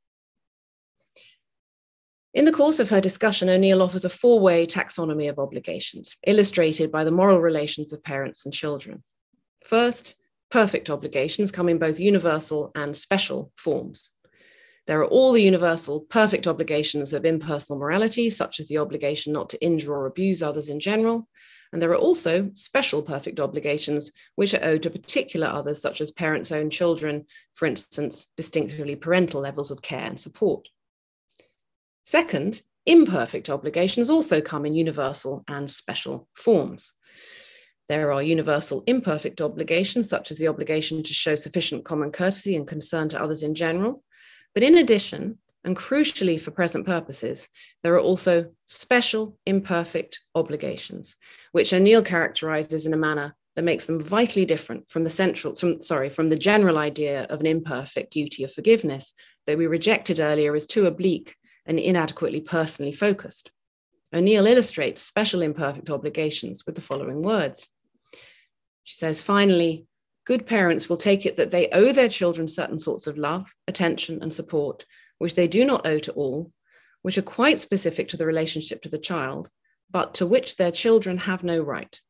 In the course of her discussion, O'Neill offers a four-way taxonomy of obligations, illustrated by the moral relations of parents and children. First, perfect obligations come in both universal and special forms. There are all the universal, perfect obligations of impersonal morality, such as the obligation not to injure or abuse others in general, and there are also special perfect obligations which are owed to particular others, such as parents' own children, for instance, distinctively parental levels of care and support. Second, imperfect obligations also come in universal and special forms. There are universal imperfect obligations, such as the obligation to show sufficient common courtesy and concern to others in general. But in addition, and crucially for present purposes, there are also special imperfect obligations, which O'Neill characterizes in a manner that makes them vitally different from the central, from, sorry, from the general idea of an imperfect duty of forgiveness that we rejected earlier as too oblique and inadequately personally focused. O'Neill illustrates special imperfect obligations with the following words. She says, finally, good parents will take it that they owe their children certain sorts of love, attention, and support, which they do not owe to all, which are quite specific to the relationship to the child, but to which their children have no right.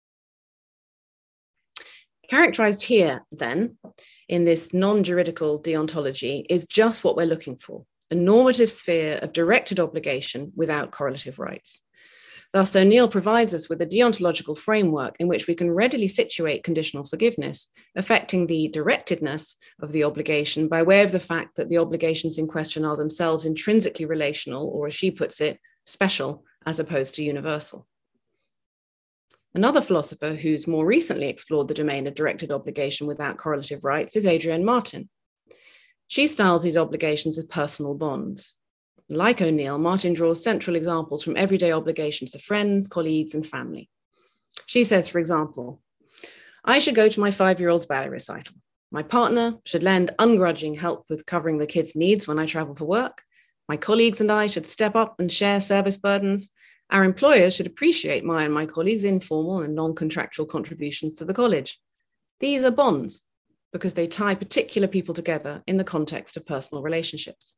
Characterized here, then, in this non-juridical deontology is just what we're looking for, a normative sphere of directed obligation without correlative rights. Thus, O'Neill provides us with a deontological framework in which we can readily situate conditional forgiveness, affecting the directedness of the obligation by way of the fact that the obligations in question are themselves intrinsically relational, or as she puts it, special, as opposed to universal. Another philosopher who's more recently explored the domain of directed obligation without correlative rights is Adrienne Martin. She styles these obligations as personal bonds. Like O'Neill, Martin draws central examples from everyday obligations to friends, colleagues, and family. She says, for example, I should go to my five-year-old's ballet recital. My partner should lend ungrudging help with covering the kids' needs when I travel for work. My colleagues and I should step up and share service burdens. Our employers should appreciate my and my colleagues' informal and non-contractual contributions to the college. These are bonds because they tie particular people together in the context of personal relationships.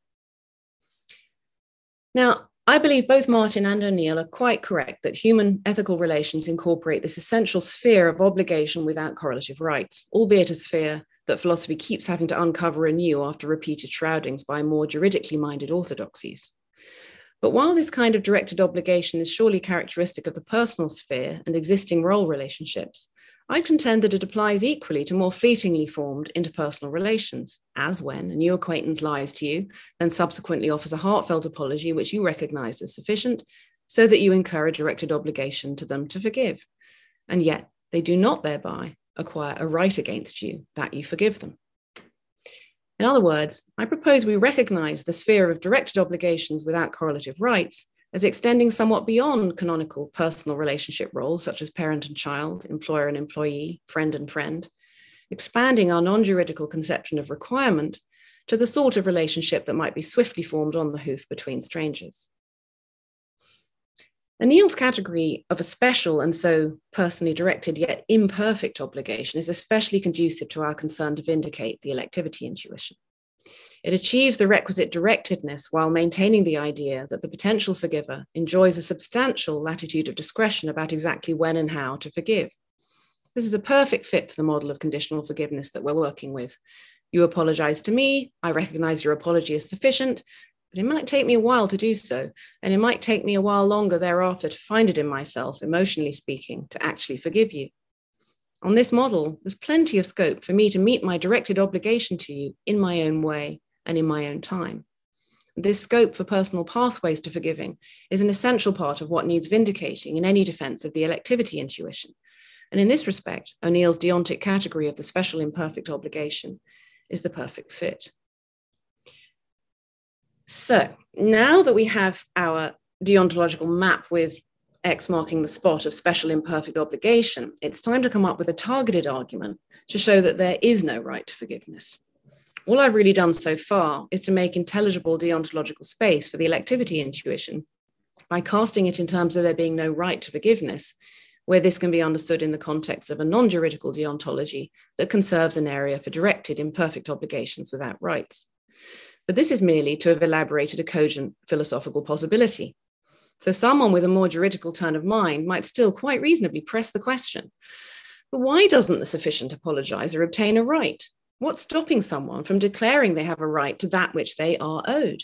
Now, I believe both Martin and O'Neill are quite correct that human ethical relations incorporate this essential sphere of obligation without correlative rights, albeit a sphere that philosophy keeps having to uncover anew after repeated shroudings by more juridically minded orthodoxies. But while this kind of directed obligation is surely characteristic of the personal sphere and existing role relationships, I contend that it applies equally to more fleetingly formed interpersonal relations, as when a new acquaintance lies to you, then subsequently offers a heartfelt apology which you recognize as sufficient, so that you incur a directed obligation to them to forgive. And yet they do not thereby acquire a right against you that you forgive them. In other words, I propose we recognize the sphere of directed obligations without correlative rights as extending somewhat beyond canonical personal relationship roles such as parent and child, employer and employee, friend and friend, expanding our non-juridical conception of requirement to the sort of relationship that might be swiftly formed on the hoof between strangers. O'Neill's category of a special and so personally directed yet imperfect obligation is especially conducive to our concern to vindicate the electivity intuition. It achieves the requisite directedness while maintaining the idea that the potential forgiver enjoys a substantial latitude of discretion about exactly when and how to forgive. This is a perfect fit for the model of conditional forgiveness that we're working with. You apologize to me, I recognize your apology is sufficient, but it might take me a while to do so, and it might take me a while longer thereafter to find it in myself, emotionally speaking, to actually forgive you. On this model, there's plenty of scope for me to meet my directed obligation to you in my own way and in my own time. This scope for personal pathways to forgiving is an essential part of what needs vindicating in any defense of the electivity intuition. And in this respect, O'Neill's deontic category of the special imperfect obligation is the perfect fit. So now that we have our deontological map with X marking the spot of special imperfect obligation, it's time to come up with a targeted argument to show that there is no right to forgiveness. All I've really done so far is to make intelligible deontological space for the electivity intuition by casting it in terms of there being no right to forgiveness, where this can be understood in the context of a non-juridical deontology that conserves an area for directed imperfect obligations without rights. But this is merely to have elaborated a cogent philosophical possibility. So someone with a more juridical turn of mind might still quite reasonably press the question, but why doesn't the sufficient apologizer obtain a right? What's stopping someone from declaring they have a right to that which they are owed?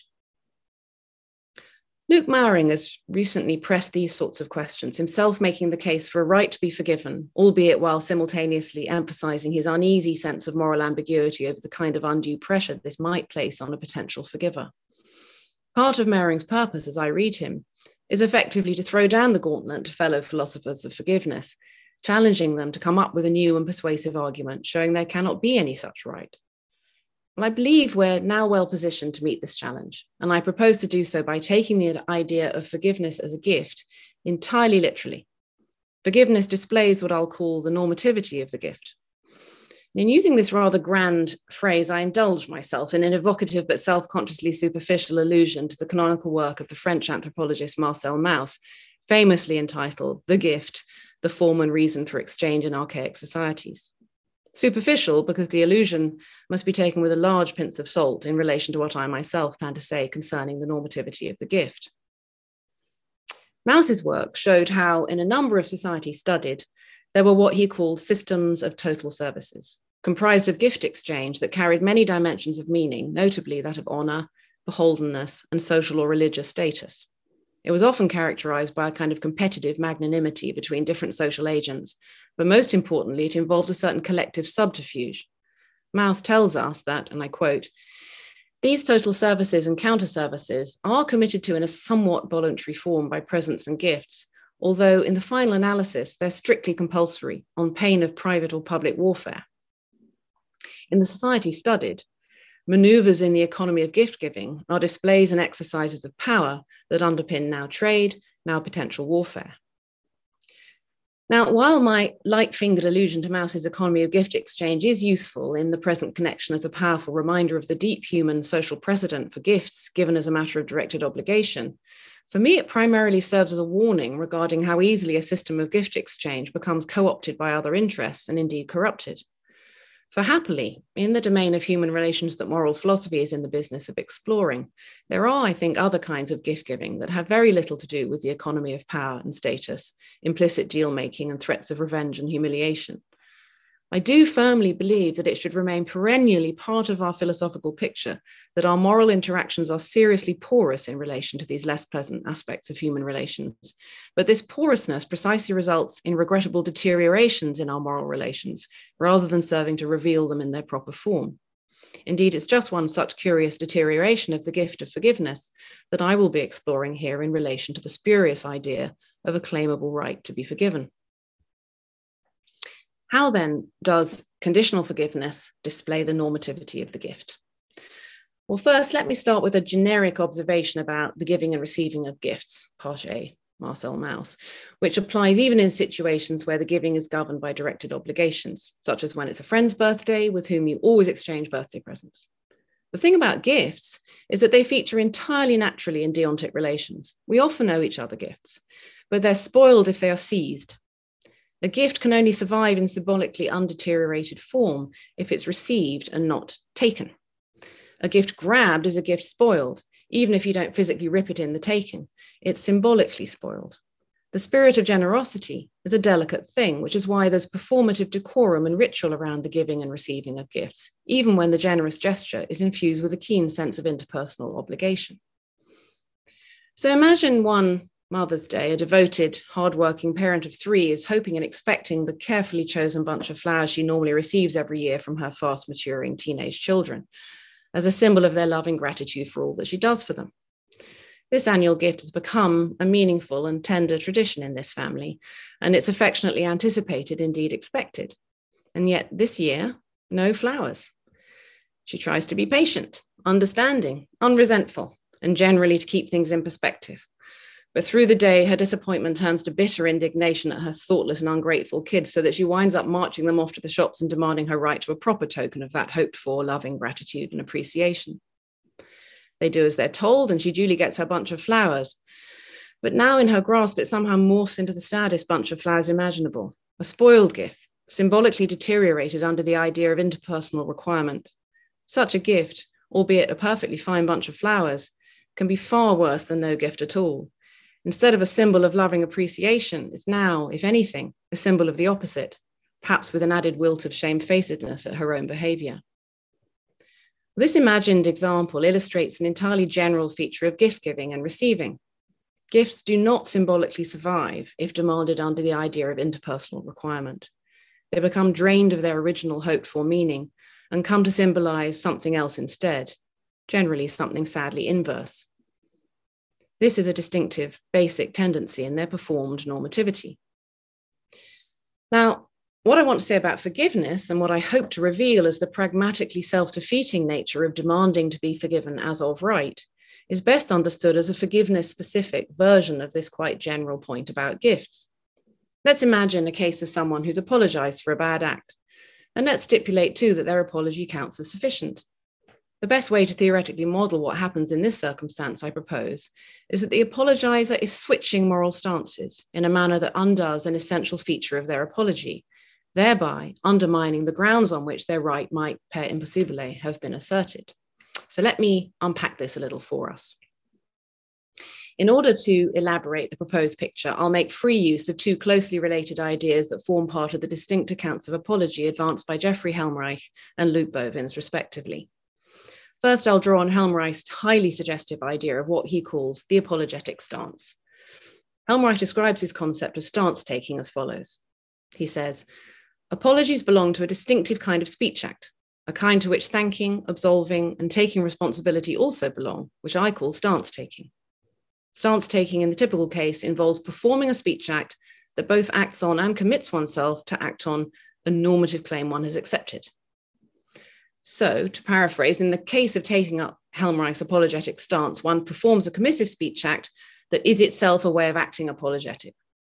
Luke Mowring has recently pressed these sorts of questions, himself making the case for a right to be forgiven, albeit while simultaneously emphasizing his uneasy sense of moral ambiguity over the kind of undue pressure this might place on a potential forgiver. Part of Mowring's purpose, as I read him, is effectively to throw down the gauntlet to fellow philosophers of forgiveness, challenging them to come up with a new and persuasive argument showing there cannot be any such right. Well, I believe we're now well positioned to meet this challenge, and I propose to do so by taking the idea of forgiveness as a gift entirely literally. Forgiveness displays what I'll call the normativity of the gift. In using this rather grand phrase, I indulge myself in an evocative but self-consciously superficial allusion to the canonical work of the French anthropologist Marcel Mauss, famously entitled The Gift, the Form and Reason for Exchange in Archaic Societies. Superficial because the allusion must be taken with a large pinch of salt in relation to what I myself plan to say concerning the normativity of the gift. Mauss's work showed how, in a number of societies studied, there were what he called systems of total services, comprised of gift exchange that carried many dimensions of meaning, notably that of honor, beholdenness, and social or religious status. It was often characterized by a kind of competitive magnanimity between different social agents, but most importantly, it involved a certain collective subterfuge. Mauss tells us that, and I quote, "These total services and counter-services are committed to in a somewhat voluntary form by presents and gifts, although in the final analysis, they're strictly compulsory on pain of private or public warfare. In the society studied, maneuvers in the economy of gift-giving are displays and exercises of power that underpin now trade, now potential warfare." Now, while my light-fingered allusion to Mauss's economy of gift exchange is useful in the present connection as a powerful reminder of the deep human social precedent for gifts given as a matter of directed obligation, for me, it primarily serves as a warning regarding how easily a system of gift exchange becomes co-opted by other interests and indeed corrupted. For happily, in the domain of human relations that moral philosophy is in the business of exploring, there are, I think, other kinds of gift giving that have very little to do with the economy of power and status, implicit deal making, and threats of revenge and humiliation. I do firmly believe that it should remain perennially part of our philosophical picture that our moral interactions are seriously porous in relation to these less pleasant aspects of human relations. But this porousness precisely results in regrettable deteriorations in our moral relations, rather than serving to reveal them in their proper form. Indeed, it's just one such curious deterioration of the gift of forgiveness that I will be exploring here in relation to the spurious idea of a claimable right to be forgiven. How then does conditional forgiveness display the normativity of the gift? Well, first, let me start with a generic observation about the giving and receiving of gifts, part A, Marcel Mauss, which applies even in situations where the giving is governed by directed obligations, such as when it's a friend's birthday with whom you always exchange birthday presents. The thing about gifts is that they feature entirely naturally in deontic relations. We often owe each other gifts, but they're spoiled if they are seized. A gift can only survive in symbolically undeteriorated form if it's received and not taken. A gift grabbed is a gift spoiled, even if you don't physically rip it in the taking. It's symbolically spoiled. The spirit of generosity is a delicate thing, which is why there's performative decorum and ritual around the giving and receiving of gifts, even when the generous gesture is infused with a keen sense of interpersonal obligation. So imagine one Mother's Day, a devoted, hardworking parent of three is hoping and expecting the carefully chosen bunch of flowers she normally receives every year from her fast-maturing teenage children as a symbol of their loving gratitude for all that she does for them. This annual gift has become a meaningful and tender tradition in this family, and it's affectionately anticipated, indeed expected. And yet this year, no flowers. She tries to be patient, understanding, unresentful, and generally to keep things in perspective. But through the day, her disappointment turns to bitter indignation at her thoughtless and ungrateful kids, so that she winds up marching them off to the shops and demanding her right to a proper token of that hoped-for loving gratitude and appreciation. They do as they're told, and she duly gets her bunch of flowers. But now in her grasp, it somehow morphs into the saddest bunch of flowers imaginable, a spoiled gift, symbolically deteriorated under the idea of interpersonal requirement. Such a gift, albeit a perfectly fine bunch of flowers, can be far worse than no gift at all. Instead of a symbol of loving appreciation, it's now, if anything, a symbol of the opposite, perhaps with an added wilt of shamefacedness at her own behavior. This imagined example illustrates an entirely general feature of gift giving and receiving. Gifts do not symbolically survive if demanded under the idea of interpersonal requirement. They become drained of their original hoped-for meaning and come to symbolize something else instead, generally something sadly inverse. This is a distinctive, basic tendency in their performed normativity. Now, what I want to say about forgiveness and what I hope to reveal as the pragmatically self-defeating nature of demanding to be forgiven as of right is best understood as a forgiveness-specific version of this quite general point about gifts. Let's imagine a case of someone who's apologized for a bad act, and let's stipulate too that their apology counts as sufficient. The best way to theoretically model what happens in this circumstance, I propose, is that the apologizer is switching moral stances in a manner that undoes an essential feature of their apology, thereby undermining the grounds on which their right might per impossibile have been asserted. So let me unpack this a little for us. In order to elaborate the proposed picture, I'll make free use of two closely related ideas that form part of the distinct accounts of apology advanced by Jeffrey Helmreich and Luc Bovins, respectively. First, I'll draw on Helmreich's highly suggestive idea of what he calls the apologetic stance. Helmreich describes his concept of stance taking as follows. He says, apologies belong to a distinctive kind of speech act, a kind to which thanking, absolving, and taking responsibility also belong, which I call stance taking. Stance taking in the typical case involves performing a speech act that both acts on and commits oneself to act on a normative claim one has accepted. So, to paraphrase, in the case of taking up Helmreich's apologetic stance, one performs a commissive speech act that is itself a way of acting apologetic.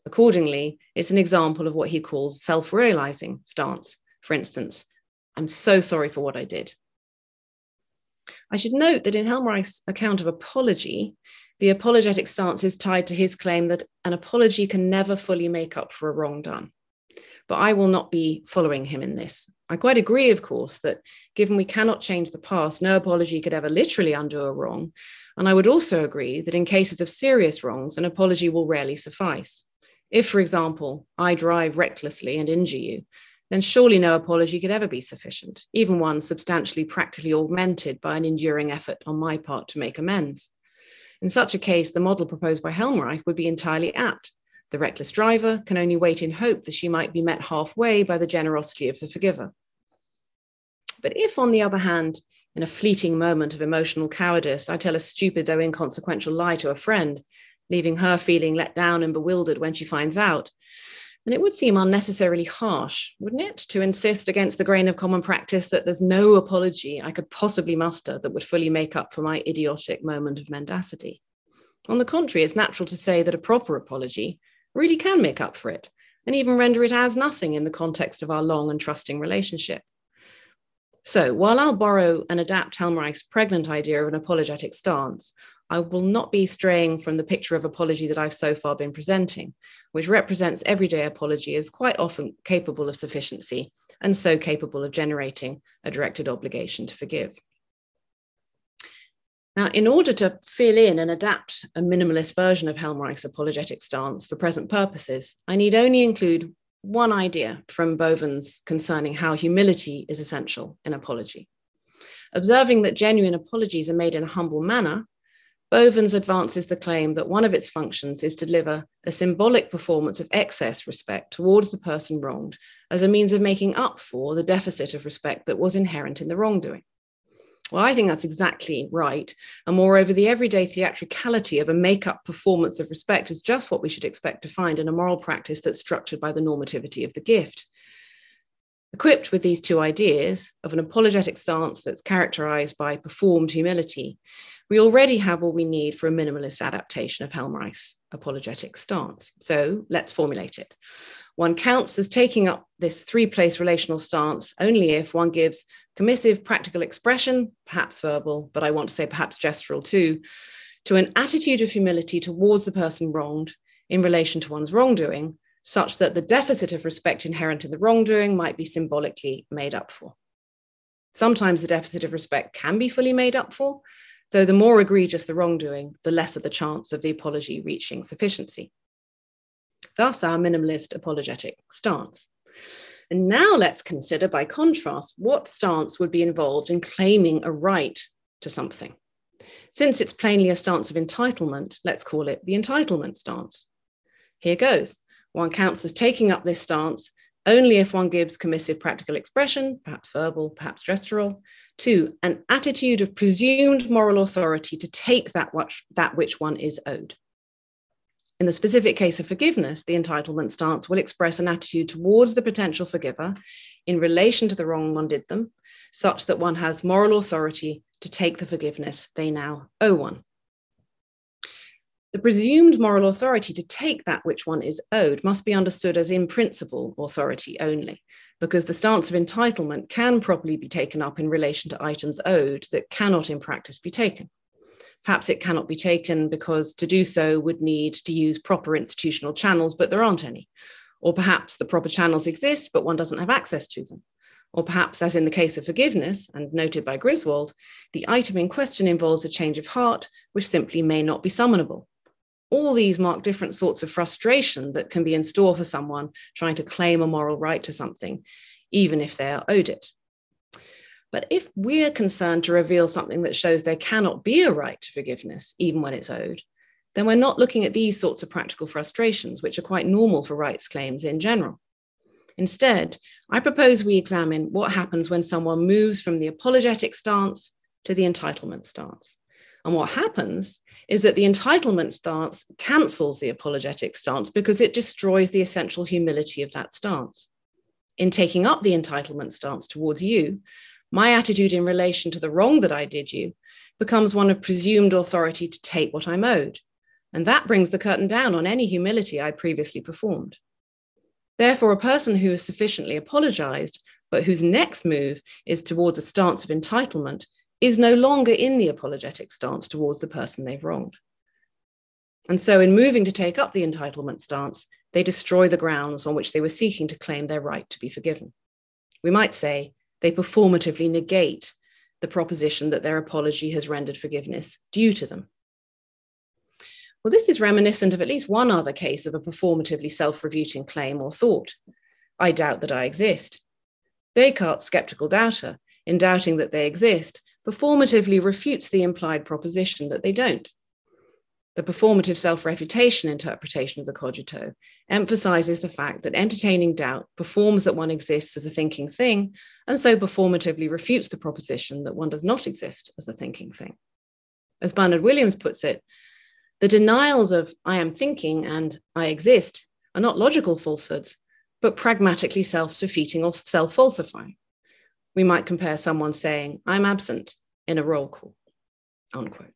Accordingly, it's an example of what he calls self-realizing stance. For instance, I'm so sorry for what I did. I should note that in Helmreich's account of apology, the apologetic stance is tied to his claim that an apology can never fully make up for a wrong done. But I will not be following him in this. I quite agree, of course, that given we cannot change the past, no apology could ever literally undo a wrong. And I would also agree that in cases of serious wrongs, an apology will rarely suffice. If, for example, I drive recklessly and injure you, then surely no apology could ever be sufficient, even one substantially practically augmented by an enduring effort on my part to make amends. In such a case, the model proposed by Helmreich would be entirely apt. The reckless driver can only wait in hope that she might be met halfway by the generosity of the forgiver. But if, on the other hand, in a fleeting moment of emotional cowardice, I tell a stupid though inconsequential lie to a friend, leaving her feeling let down and bewildered when she finds out, then it would seem unnecessarily harsh, wouldn't it, to insist against the grain of common practice that there's no apology I could possibly muster that would fully make up for my idiotic moment of mendacity. On the contrary, it's natural to say that a proper apology really can make up for it, and even render it as nothing in the context of our long and trusting relationship. So while I'll borrow and adapt Helmreich's pregnant idea of an apologetic stance, I will not be straying from the picture of apology that I've so far been presenting, which represents everyday apology as quite often capable of sufficiency and so capable of generating a directed obligation to forgive. Now, in order to fill in and adapt a minimalist version of Helmreich's apologetic stance for present purposes, I need only include one idea from Bovens concerning how humility is essential in apology. Observing that genuine apologies are made in a humble manner, Bovens advances the claim that one of its functions is to deliver a symbolic performance of excess respect towards the person wronged as a means of making up for the deficit of respect that was inherent in the wrongdoing. Well, I think that's exactly right. And moreover, the everyday theatricality of a make-up performance of respect is just what we should expect to find in a moral practice that's structured by the normativity of the gift. Equipped with these two ideas of an apologetic stance that's characterized by performed humility, we already have all we need for a minimalist adaptation of Helmreich's apologetic stance. So let's formulate it. One counts as taking up this three-place relational stance only if one gives commissive practical expression, perhaps verbal, but I want to say perhaps gestural too, to an attitude of humility towards the person wronged in relation to one's wrongdoing, such that the deficit of respect inherent in the wrongdoing might be symbolically made up for. Sometimes the deficit of respect can be fully made up for, though the more egregious the wrongdoing, the lesser the chance of the apology reaching sufficiency. Thus, our minimalist apologetic stance. And now let's consider, by contrast, what stance would be involved in claiming a right to something. Since it's plainly a stance of entitlement, let's call it the entitlement stance. Here goes. One counts as taking up this stance only if one gives commissive practical expression, perhaps verbal, perhaps gestural, to an attitude of presumed moral authority to take that which, that which one is owed. In the specific case of forgiveness, the entitlement stance will express an attitude towards the potential forgiver in relation to the wrong one did them, such that one has moral authority to take the forgiveness they now owe one. The presumed moral authority to take that which one is owed must be understood as in principle authority only, because the stance of entitlement can properly be taken up in relation to items owed that cannot in practice be taken. Perhaps it cannot be taken because to do so would need to use proper institutional channels, but there aren't any. Or perhaps the proper channels exist, but one doesn't have access to them. Or perhaps, as in the case of forgiveness, and noted by Griswold, the item in question involves a change of heart, which simply may not be summonable. All these mark different sorts of frustration that can be in store for someone trying to claim a moral right to something, even if they are owed it. But if we're concerned to reveal something that shows there cannot be a right to forgiveness, even when it's owed, then we're not looking at these sorts of practical frustrations, which are quite normal for rights claims in general. Instead, I propose we examine what happens when someone moves from the apologetic stance to the entitlement stance. And what happens is that the entitlement stance cancels the apologetic stance because it destroys the essential humility of that stance. In taking up the entitlement stance towards you, my attitude in relation to the wrong that I did you becomes one of presumed authority to take what I'm owed, and that brings the curtain down on any humility I previously performed. Therefore, a person who has sufficiently apologized, but whose next move is towards a stance of entitlement, is no longer in the apologetic stance towards the person they've wronged. And so in moving to take up the entitlement stance, they destroy the grounds on which they were seeking to claim their right to be forgiven. We might say they performatively negate the proposition that their apology has rendered forgiveness due to them. Well, this is reminiscent of at least one other case of a performatively self-refuting claim or thought. I doubt that I exist. Descartes' skeptical doubter, in doubting that they exist, performatively refutes the implied proposition that they don't. The performative self-refutation interpretation of the cogito emphasizes the fact that entertaining doubt performs that one exists as a thinking thing, and so performatively refutes the proposition that one does not exist as a thinking thing. As Bernard Williams puts it, the denials of I am thinking and I exist are not logical falsehoods, but pragmatically self-defeating or self-falsifying. We might compare someone saying, I'm absent in a roll call, unquote.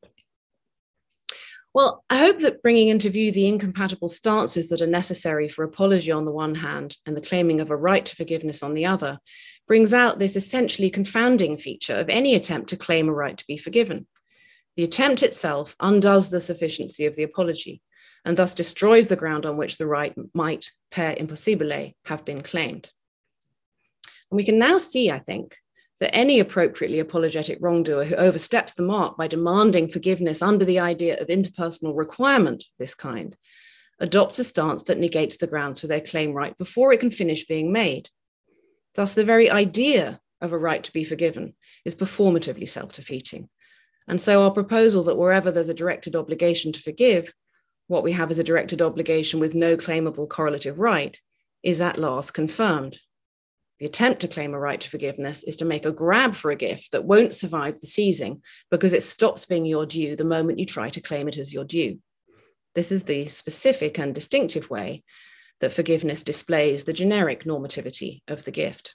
Well, I hope that bringing into view the incompatible stances that are necessary for apology on the one hand and the claiming of a right to forgiveness on the other brings out this essentially confounding feature of any attempt to claim a right to be forgiven. The attempt itself undoes the sufficiency of the apology and thus destroys the ground on which the right might, per impossibile, have been claimed. And we can now see, I think, that any appropriately apologetic wrongdoer who oversteps the mark by demanding forgiveness under the idea of interpersonal requirement of this kind adopts a stance that negates the grounds for their claim right before it can finish being made. Thus, the very idea of a right to be forgiven is performatively self-defeating. And so our proposal that wherever there's a directed obligation to forgive, what we have is a directed obligation with no claimable correlative right is at last confirmed. The attempt to claim a right to forgiveness is to make a grab for a gift that won't survive the seizing because it stops being your due the moment you try to claim it as your due. This is the specific and distinctive way that forgiveness displays the generic normativity of the gift.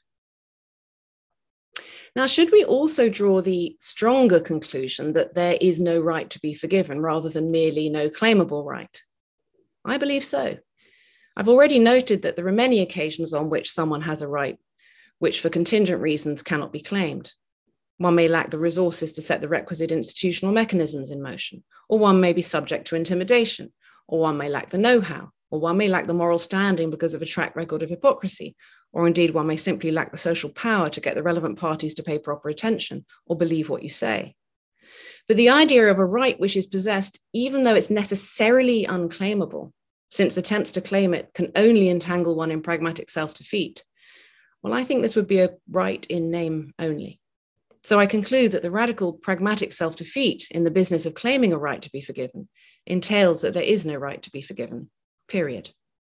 Now, should we also draw the stronger conclusion that there is no right to be forgiven rather than merely no claimable right? I believe so. I've already noted that there are many occasions on which someone has a right which for contingent reasons cannot be claimed. One may lack the resources to set the requisite institutional mechanisms in motion, or one may be subject to intimidation, or one may lack the know-how, or one may lack the moral standing because of a track record of hypocrisy, or indeed one may simply lack the social power to get the relevant parties to pay proper attention or believe what you say. But the idea of a right which is possessed, even though it's necessarily unclaimable, since attempts to claim it can only entangle one in pragmatic self-defeat, well, I think this would be a right in name only. So I conclude that the radical pragmatic self-defeat in the business of claiming a right to be forgiven entails that there is no right to be forgiven, period.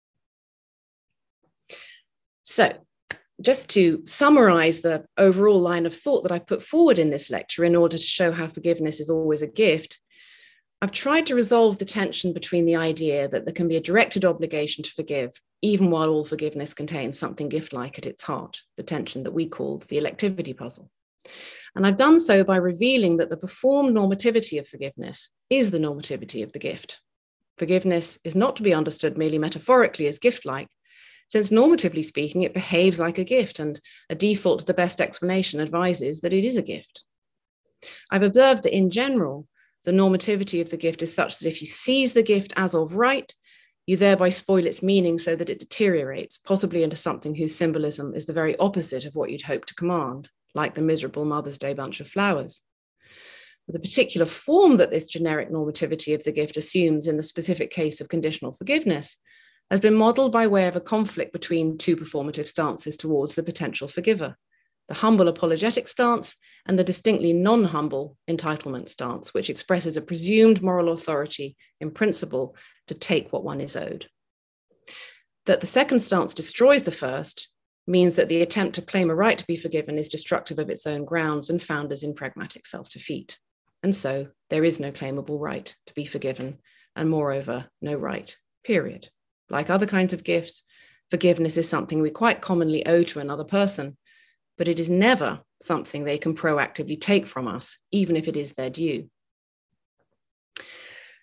So just to summarize the overall line of thought that I put forward in this lecture in order to show how forgiveness is always a gift, I've tried to resolve the tension between the idea that there can be a directed obligation to forgive, even while all forgiveness contains something gift-like at its heart, the tension that we called the electivity puzzle. And I've done so by revealing that the performed normativity of forgiveness is the normativity of the gift. Forgiveness is not to be understood merely metaphorically as gift-like, since normatively speaking, it behaves like a gift, and a default to the best explanation advises that it is a gift. I've observed that in general, the normativity of the gift is such that if you seize the gift as of right, you thereby spoil its meaning so that it deteriorates, possibly into something whose symbolism is the very opposite of what you'd hope to command, like the miserable Mother's Day bunch of flowers. The particular form that this generic normativity of the gift assumes in the specific case of conditional forgiveness has been modeled by way of a conflict between two performative stances towards the potential forgiver, the humble apologetic stance and the distinctly non-humble entitlement stance, which expresses a presumed moral authority in principle to take what one is owed. That the second stance destroys the first means that the attempt to claim a right to be forgiven is destructive of its own grounds and founders in pragmatic self-defeat. And so there is no claimable right to be forgiven, and moreover, no right, period. Like other kinds of gifts, forgiveness is something we quite commonly owe to another person, but it is never something they can proactively take from us, even if it is their due.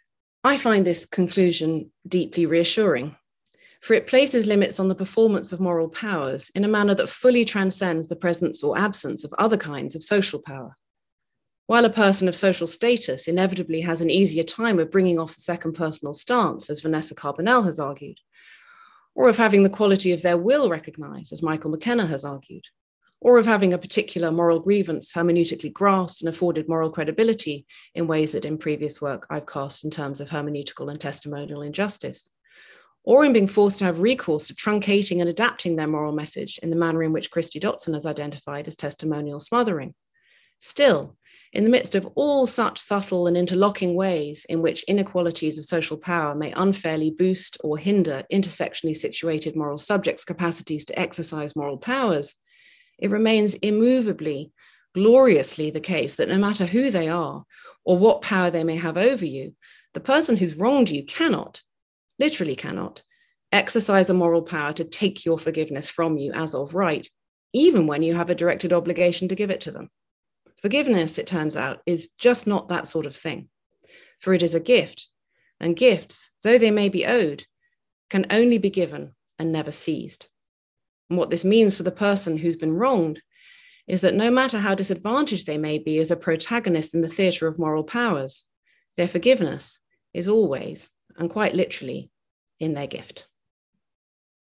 I find this conclusion deeply reassuring, for it places limits on the performance of moral powers in a manner that fully transcends the presence or absence of other kinds of social power. While a person of social status inevitably has an easier time of bringing off the second personal stance, as Vanessa Carbonell has argued, or of having the quality of their will recognized, as Michael McKenna has argued, or of having a particular moral grievance hermeneutically grasped and afforded moral credibility in ways that in previous work I've cast in terms of hermeneutical and testimonial injustice, or in being forced to have recourse to truncating and adapting their moral message in the manner in which Christy Dotson has identified as testimonial smothering. Still, in the midst of all such subtle and interlocking ways in which inequalities of social power may unfairly boost or hinder intersectionally situated moral subjects' capacities to exercise moral powers, it remains immovably, gloriously the case that no matter who they are or what power they may have over you, the person who's wronged you cannot, literally cannot, exercise a moral power to take your forgiveness from you as of right, even when you have a directed obligation to give it to them. Forgiveness, it turns out, is just not that sort of thing, for it is a gift, and gifts, though they may be owed, can only be given and never seized. And what this means for the person who's been wronged is that no matter how disadvantaged they may be as a protagonist in the theatre of moral powers, their forgiveness is always, and quite literally, in their gift.